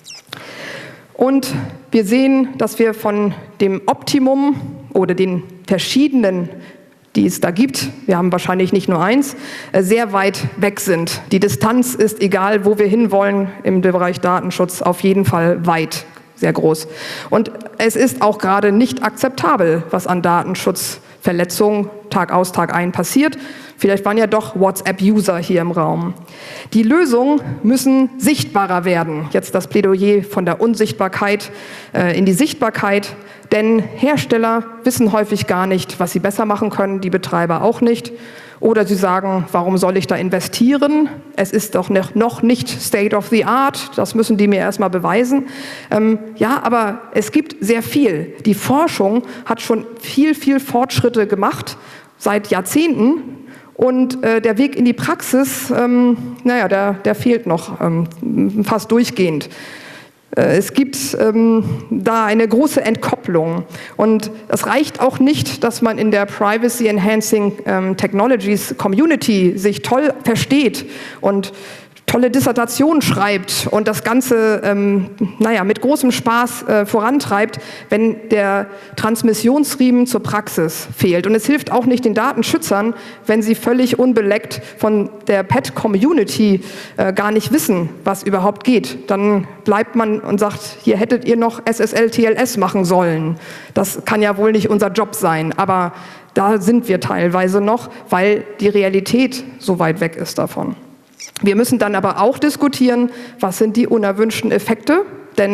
Und wir sehen, dass wir von dem Optimum oder den verschiedenen, die es da gibt, wir haben wahrscheinlich nicht nur eins, sehr weit weg sind. Die Distanz ist, egal wo wir hinwollen im Bereich Datenschutz, auf jeden Fall weit, sehr groß. Und es ist auch gerade nicht akzeptabel, was an Datenschutzverletzungen Tag aus, Tag ein passiert. Vielleicht waren ja doch WhatsApp-User hier im Raum. Die Lösungen müssen sichtbarer werden. Jetzt das Plädoyer von der Unsichtbarkeit in die Sichtbarkeit. Denn Hersteller wissen häufig gar nicht, was sie besser machen können, die Betreiber auch nicht. Oder sie sagen, warum soll ich da investieren? Es ist doch noch nicht State of the Art, das müssen die mir erstmal beweisen. Ja, aber es gibt sehr viel. Die Forschung hat schon viel Fortschritte gemacht, seit Jahrzehnten. Und der Weg in die Praxis, der fehlt noch fast durchgehend. Es gibt da eine große Entkopplung und es reicht auch nicht, dass man in der Privacy Enhancing Technologies Community sich toll versteht und tolle Dissertationen schreibt und das Ganze mit großem Spaß vorantreibt, wenn der Transmissionsriemen zur Praxis fehlt. Und es hilft auch nicht den Datenschützern, wenn sie völlig unbeleckt von der Pet-Community gar nicht wissen, was überhaupt geht. Dann bleibt man und sagt, hier hättet ihr noch SSL, TLS machen sollen. Das kann ja wohl nicht unser Job sein, aber da sind wir teilweise noch, weil die Realität so weit weg ist davon. Wir müssen dann aber auch diskutieren, was sind die unerwünschten Effekte, denn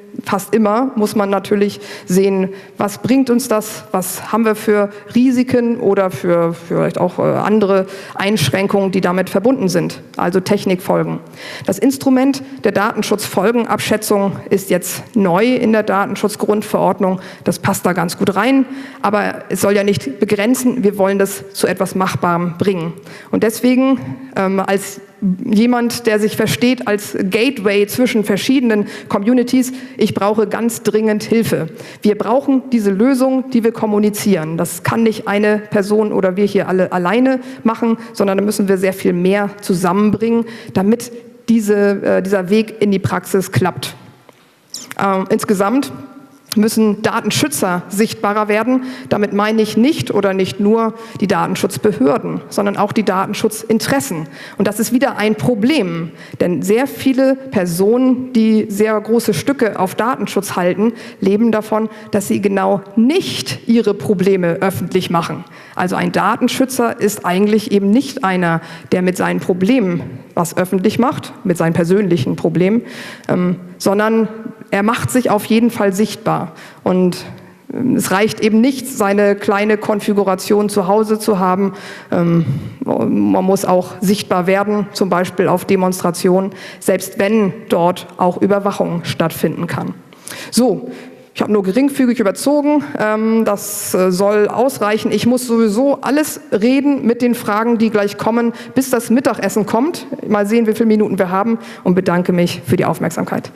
fast immer muss man natürlich sehen, was bringt uns das, was haben wir für Risiken oder für vielleicht auch andere Einschränkungen, die damit verbunden sind, also Technikfolgen. Das Instrument der Datenschutzfolgenabschätzung ist jetzt neu in der Datenschutzgrundverordnung. Das passt da ganz gut rein, aber es soll ja nicht begrenzen, wir wollen das zu etwas Machbarem bringen. Und deswegen als jemand, der sich versteht als Gateway zwischen verschiedenen Communities, ich brauche ganz dringend Hilfe. Wir brauchen diese Lösung, die wir kommunizieren. Das kann nicht eine Person oder wir hier alle alleine machen, sondern da müssen wir sehr viel mehr zusammenbringen, damit dieser Weg in die Praxis klappt. Insgesamt müssen Datenschützer sichtbarer werden. Damit meine ich nicht oder nicht nur die Datenschutzbehörden, sondern auch die Datenschutzinteressen. Und das ist wieder ein Problem, denn sehr viele Personen, die sehr große Stücke auf Datenschutz halten, leben davon, dass sie genau nicht ihre Probleme öffentlich machen. Also ein Datenschützer ist eigentlich eben nicht einer, der mit seinen Problemen was öffentlich macht, mit seinen persönlichen Problemen, sondern er macht sich auf jeden Fall sichtbar. Und es reicht eben nicht, seine kleine Konfiguration zu Hause zu haben. Man muss auch sichtbar werden, zum Beispiel auf Demonstrationen, selbst wenn dort auch Überwachung stattfinden kann. So. Ich habe nur geringfügig überzogen, das soll ausreichen. Ich muss sowieso alles reden mit den Fragen, die gleich kommen, bis das Mittagessen kommt. Mal sehen, wie viele Minuten wir haben und bedanke mich für die Aufmerksamkeit.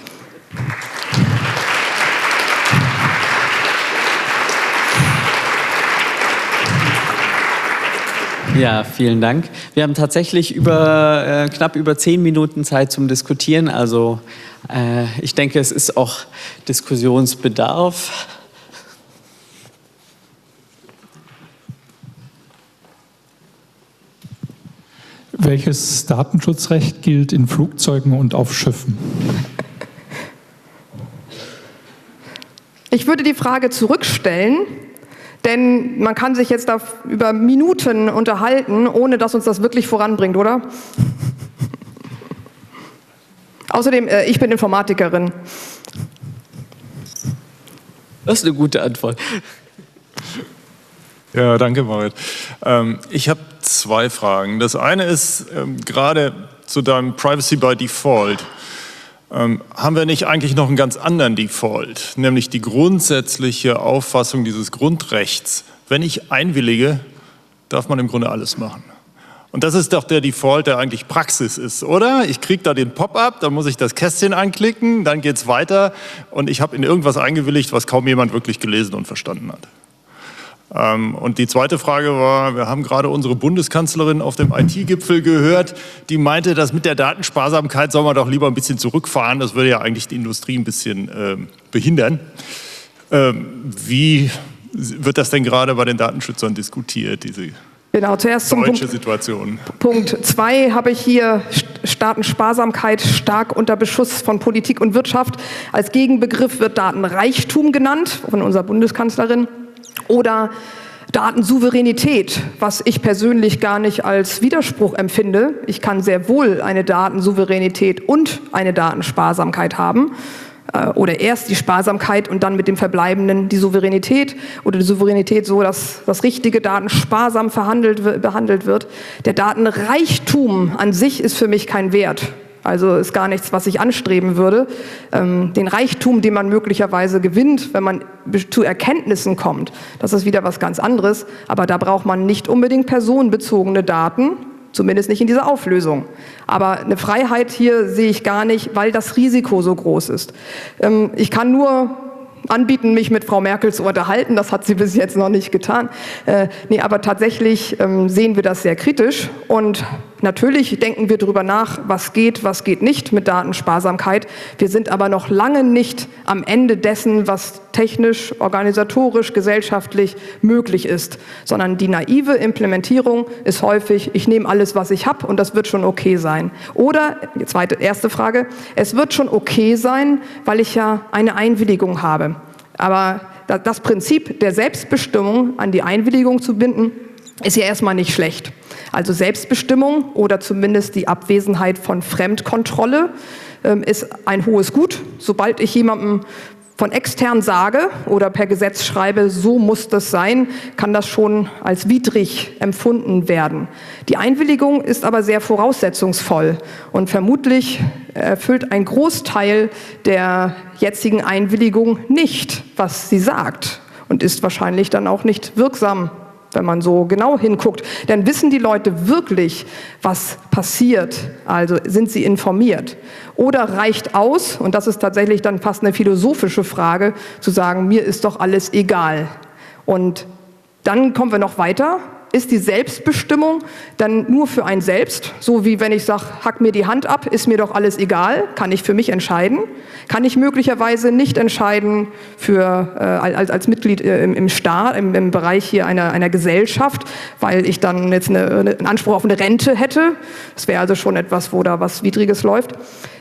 Ja, vielen Dank. Wir haben tatsächlich knapp über 10 Minuten Zeit zum Diskutieren. Also ich denke, es ist auch Diskussionsbedarf. Welches Datenschutzrecht gilt in Flugzeugen und auf Schiffen? Ich würde die Frage zurückstellen. Denn man kann sich jetzt über Minuten unterhalten, ohne dass uns das wirklich voranbringt, oder? Außerdem, ich bin Informatikerin. Das ist eine gute Antwort. Ja, danke, Marit. Ich habe 2 Fragen. Das eine ist gerade zu deinem Privacy by Default. Haben wir nicht eigentlich noch einen ganz anderen Default, nämlich die grundsätzliche Auffassung dieses Grundrechts. Wenn ich einwillige, darf man im Grunde alles machen. Und das ist doch der Default, der eigentlich Praxis ist, oder? Ich kriege da den Pop-up, dann muss ich das Kästchen anklicken, dann geht es weiter und ich habe in irgendwas eingewilligt, was kaum jemand wirklich gelesen und verstanden hat. Und die zweite Frage war, wir haben gerade unsere Bundeskanzlerin auf dem IT-Gipfel gehört, die meinte, dass mit der Datensparsamkeit soll man doch lieber ein bisschen zurückfahren, das würde ja eigentlich die Industrie ein bisschen behindern. Wie wird das denn gerade bei den Datenschützern diskutiert, diese zuerst zum deutsche Situation? Punkt 2 habe ich hier Datensparsamkeit stark unter Beschuss von Politik und Wirtschaft. Als Gegenbegriff wird Datenreichtum genannt von unserer Bundeskanzlerin. Oder Datensouveränität, was ich persönlich gar nicht als Widerspruch empfinde. Ich kann sehr wohl eine Datensouveränität und eine Datensparsamkeit haben. Oder erst die Sparsamkeit und dann mit dem Verbleibenden die Souveränität. Oder die Souveränität so, dass das richtige Daten sparsam behandelt wird. Der Datenreichtum an sich ist für mich kein Wert. Also ist gar nichts, was ich anstreben würde. Den Reichtum, den man möglicherweise gewinnt, wenn man zu Erkenntnissen kommt, das ist wieder was ganz anderes. Aber da braucht man nicht unbedingt personenbezogene Daten, zumindest nicht in dieser Auflösung. Aber eine Freiheit hier sehe ich gar nicht, weil das Risiko so groß ist. Ich kann nur anbieten, mich mit Frau Merkel zu unterhalten. Das hat sie bis jetzt noch nicht getan. Aber tatsächlich sehen wir das sehr kritisch. Und natürlich denken wir darüber nach, was geht nicht mit Datensparsamkeit. Wir sind aber noch lange nicht am Ende dessen, was technisch, organisatorisch, gesellschaftlich möglich ist. Sondern die naive Implementierung ist häufig, ich nehme alles, was ich habe und das wird schon okay sein. Oder, erste Frage, es wird schon okay sein, weil ich ja eine Einwilligung habe. Aber das Prinzip der Selbstbestimmung an die Einwilligung zu binden, ist ja erstmal nicht schlecht. Also Selbstbestimmung oder zumindest die Abwesenheit von Fremdkontrolle ist ein hohes Gut. Sobald ich jemandem von extern sage oder per Gesetz schreibe, so muss das sein, kann das schon als widrig empfunden werden. Die Einwilligung ist aber sehr voraussetzungsvoll und vermutlich erfüllt ein Großteil der jetzigen Einwilligung nicht, was sie sagt, und ist wahrscheinlich dann auch nicht wirksam, wenn man so genau hinguckt. Denn wissen die Leute wirklich, was passiert? Also sind sie informiert? Oder reicht aus, und das ist tatsächlich dann fast eine philosophische Frage, zu sagen, mir ist doch alles egal. Und dann kommen wir noch weiter. Ist die Selbstbestimmung dann nur für ein Selbst? So wie wenn ich sage, hack mir die Hand ab, ist mir doch alles egal, kann ich für mich entscheiden? Kann ich möglicherweise nicht entscheiden als Mitglied im Staat, im Bereich hier einer Gesellschaft, weil ich dann jetzt einen Anspruch auf eine Rente hätte? Das wäre also schon etwas, wo da was Widriges läuft.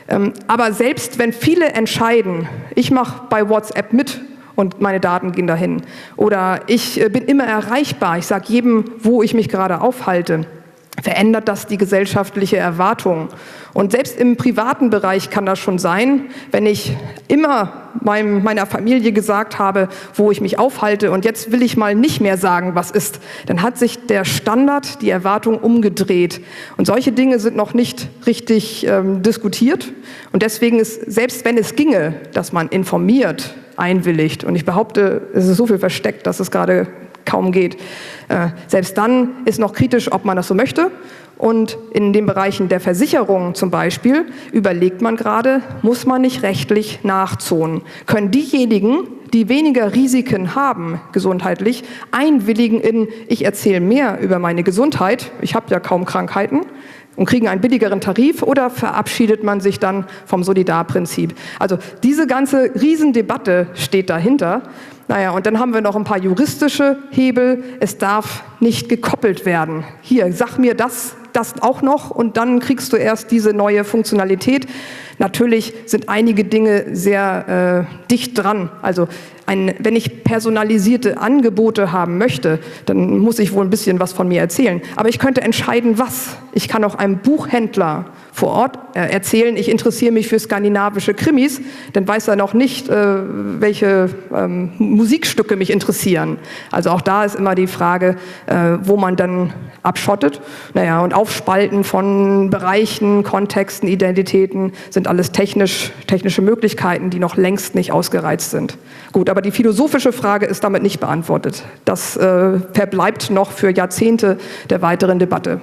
Aber selbst wenn viele entscheiden, ich mache bei WhatsApp mit, und meine Daten gehen dahin. Oder ich bin immer erreichbar, ich sage jedem, wo ich mich gerade aufhalte. Verändert das die gesellschaftliche Erwartung? Und selbst im privaten Bereich kann das schon sein, wenn ich immer meiner Familie gesagt habe, wo ich mich aufhalte und jetzt will ich mal nicht mehr sagen, was ist, dann hat sich der Standard, die Erwartung umgedreht. Und solche Dinge sind noch nicht richtig diskutiert. Und deswegen ist, selbst wenn es ginge, dass man informiert, einwilligt, und ich behaupte, es ist so viel versteckt, dass es gerade kaum geht. Selbst dann ist noch kritisch, ob man das so möchte. Und in den Bereichen der Versicherung zum Beispiel überlegt man gerade, muss man nicht rechtlich nachzonen? Können diejenigen, die weniger Risiken haben, gesundheitlich, einwilligen in, ich erzähle mehr über meine Gesundheit, ich habe ja kaum Krankheiten, und kriegen einen billigeren Tarif, oder verabschiedet man sich dann vom Solidarprinzip? Also diese ganze Riesendebatte steht dahinter. Naja, und dann haben wir noch ein paar juristische Hebel. Es darf nicht gekoppelt werden. Hier, sag mir das auch noch, und dann kriegst du erst diese neue Funktionalität. Natürlich sind einige Dinge sehr dicht dran. Also wenn ich personalisierte Angebote haben möchte, dann muss ich wohl ein bisschen was von mir erzählen. Aber ich könnte entscheiden, was. Ich kann auch einem Buchhändler vor Ort erzählen, ich interessiere mich für skandinavische Krimis, dann weiß er noch nicht, welche Musikstücke mich interessieren. Also auch da ist immer die Frage, wo man dann abschottet. Naja, und Aufspalten von Bereichen, Kontexten, Identitäten sind alles technische Möglichkeiten, die noch längst nicht ausgereizt sind. Gut, aber die philosophische Frage ist damit nicht beantwortet. Das verbleibt noch für Jahrzehnte der weiteren Debatte.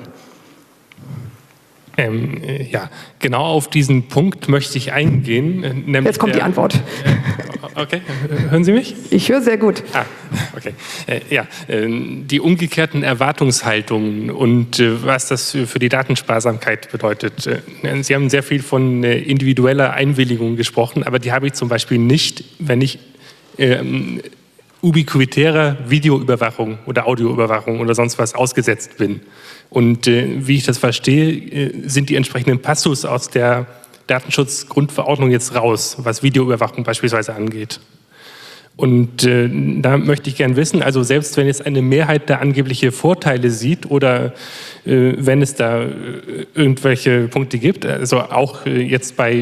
Ja, genau auf diesen Punkt möchte ich eingehen. Jetzt kommt die Antwort. Okay, hören Sie mich? Ich höre sehr gut. Okay. Die umgekehrten Erwartungshaltungen und was das für die Datensparsamkeit bedeutet. Sie haben sehr viel von individueller Einwilligung gesprochen, aber die habe ich zum Beispiel nicht, wenn ich ubiquitärer Videoüberwachung oder Audioüberwachung oder sonst was ausgesetzt bin. Und wie ich das verstehe, sind die entsprechenden Passus aus der Datenschutzgrundverordnung jetzt raus, was Videoüberwachung beispielsweise angeht. Und da möchte ich gern wissen, also selbst wenn jetzt eine Mehrheit da angebliche Vorteile sieht oder wenn es da irgendwelche Punkte gibt, also auch jetzt bei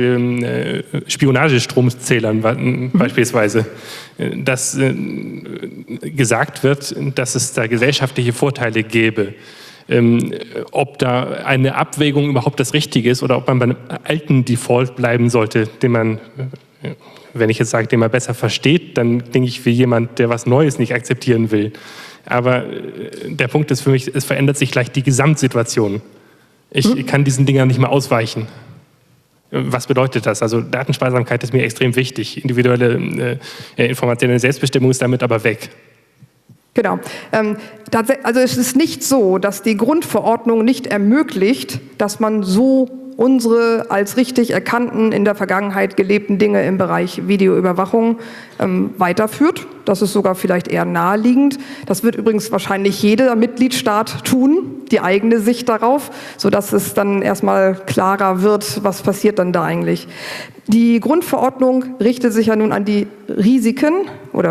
Spionagestromzählern beispielsweise, dass gesagt wird, dass es da gesellschaftliche Vorteile gäbe. Ob da eine Abwägung überhaupt das Richtige ist oder ob man beim alten Default bleiben sollte, den man, wenn ich jetzt sage, den man besser versteht, dann denke ich wie jemand, der was Neues nicht akzeptieren will. Aber der Punkt ist für mich, es verändert sich gleich die Gesamtsituation. Ich kann diesen Dingern nicht mehr ausweichen. Was bedeutet das? Also Datensparsamkeit ist mir extrem wichtig. Individuelle informationelle Selbstbestimmung ist damit aber weg. Genau. Also es ist nicht so, dass die Grundverordnung nicht ermöglicht, dass man so unsere als richtig erkannten, in der Vergangenheit gelebten Dinge im Bereich Videoüberwachung weiterführt. Das ist sogar vielleicht eher naheliegend. Das wird übrigens wahrscheinlich jeder Mitgliedstaat tun, die eigene Sicht darauf, sodass es dann erstmal klarer wird, was passiert dann da eigentlich. Die Grundverordnung richtet sich ja nun an die Risiken oder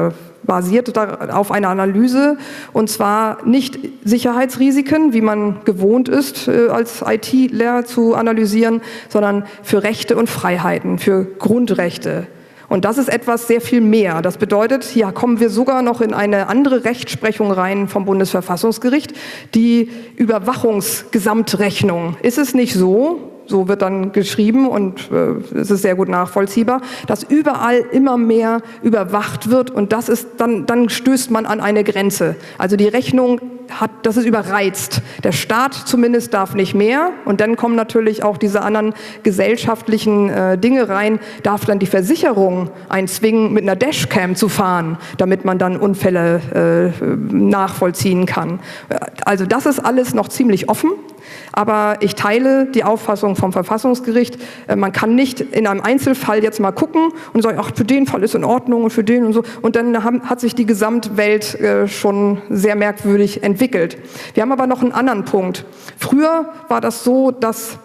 basiert auf einer Analyse, und zwar nicht Sicherheitsrisiken, wie man gewohnt ist, als ITler zu analysieren, sondern für Rechte und Freiheiten, für Grundrechte. Und das ist etwas sehr viel mehr. Das bedeutet, hier kommen wir sogar noch in eine andere Rechtsprechung rein vom Bundesverfassungsgericht, die Überwachungsgesamtrechnung. Ist es nicht so? So wird dann geschrieben und es ist sehr gut nachvollziehbar, dass überall immer mehr überwacht wird, und das ist dann stößt man an eine Grenze. Also die Rechnung das ist überreizt. Der Staat zumindest darf nicht mehr, und dann kommen natürlich auch diese anderen gesellschaftlichen Dinge rein, darf dann die Versicherung einen zwingen, mit einer Dashcam zu fahren, damit man dann Unfälle nachvollziehen kann. Also das ist alles noch ziemlich offen. Aber ich teile die Auffassung vom Verfassungsgericht, man kann nicht in einem Einzelfall jetzt mal gucken und sagen, ach, für den Fall ist in Ordnung und für den und so. Und dann hat sich die Gesamtwelt schon sehr merkwürdig entwickelt. Wir haben aber noch einen anderen Punkt. Früher war das so, dass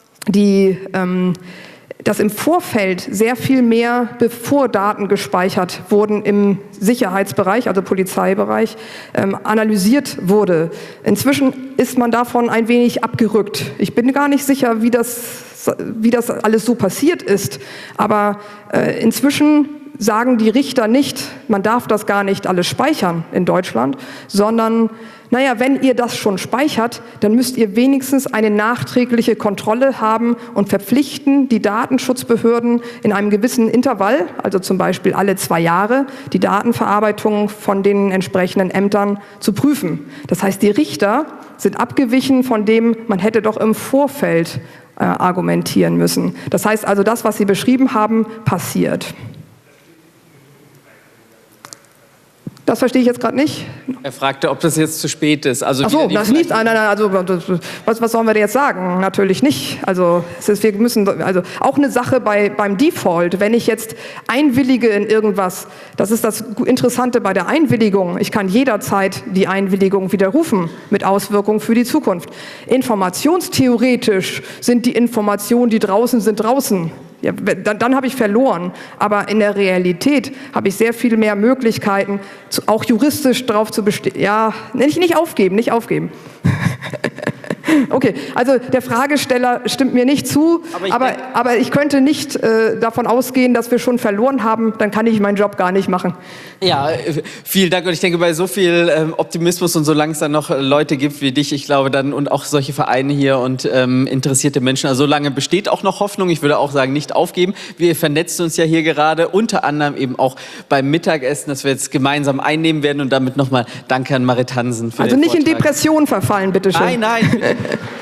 dass im Vorfeld sehr viel mehr, bevor Daten gespeichert wurden im Sicherheitsbereich, also Polizeibereich, analysiert wurde. Inzwischen ist man davon ein wenig abgerückt. Ich bin gar nicht sicher, wie das alles so passiert ist, aber inzwischen sagen die Richter nicht, man darf das gar nicht alles speichern in Deutschland, sondern naja, wenn ihr das schon speichert, dann müsst ihr wenigstens eine nachträgliche Kontrolle haben und verpflichten die Datenschutzbehörden in einem gewissen Intervall, also zum Beispiel alle 2 Jahre, die Datenverarbeitung von den entsprechenden Ämtern zu prüfen. Das heißt, die Richter sind abgewichen von dem, man hätte doch im Vorfeld argumentieren müssen. Das heißt also, das, was Sie beschrieben haben, passiert. Das verstehe ich jetzt gerade nicht. Er fragte, ob das jetzt zu spät ist. Also ach so, das ist nicht. Nein, also was sollen wir denn jetzt sagen? Natürlich nicht. Also wir müssen auch eine Sache beim Default. Wenn ich jetzt einwillige in irgendwas, das ist das Interessante bei der Einwilligung. Ich kann jederzeit die Einwilligung widerrufen mit Auswirkungen für die Zukunft. Informationstheoretisch sind die Informationen, die draußen sind, draußen. Ja, dann habe ich verloren. Aber in der Realität habe ich sehr viel mehr Möglichkeiten, auch juristisch darauf zu bestehen. Ja, nicht aufgeben. Okay, also der Fragesteller stimmt mir nicht zu, aber ich könnte nicht davon ausgehen, dass wir schon verloren haben, dann kann ich meinen Job gar nicht machen. Ja, vielen Dank, und ich denke, bei so viel Optimismus und solange es dann noch Leute gibt wie dich, ich glaube dann, und auch solche Vereine hier und interessierte Menschen, also solange besteht auch noch Hoffnung, ich würde auch sagen, nicht aufgeben. Wir vernetzen uns ja hier gerade, unter anderem eben auch beim Mittagessen, das wir jetzt gemeinsam einnehmen werden, und damit nochmal danke an Marit Hansen für den Vortrag. Also nicht in Depressionen verfallen, bitteschön. Nein.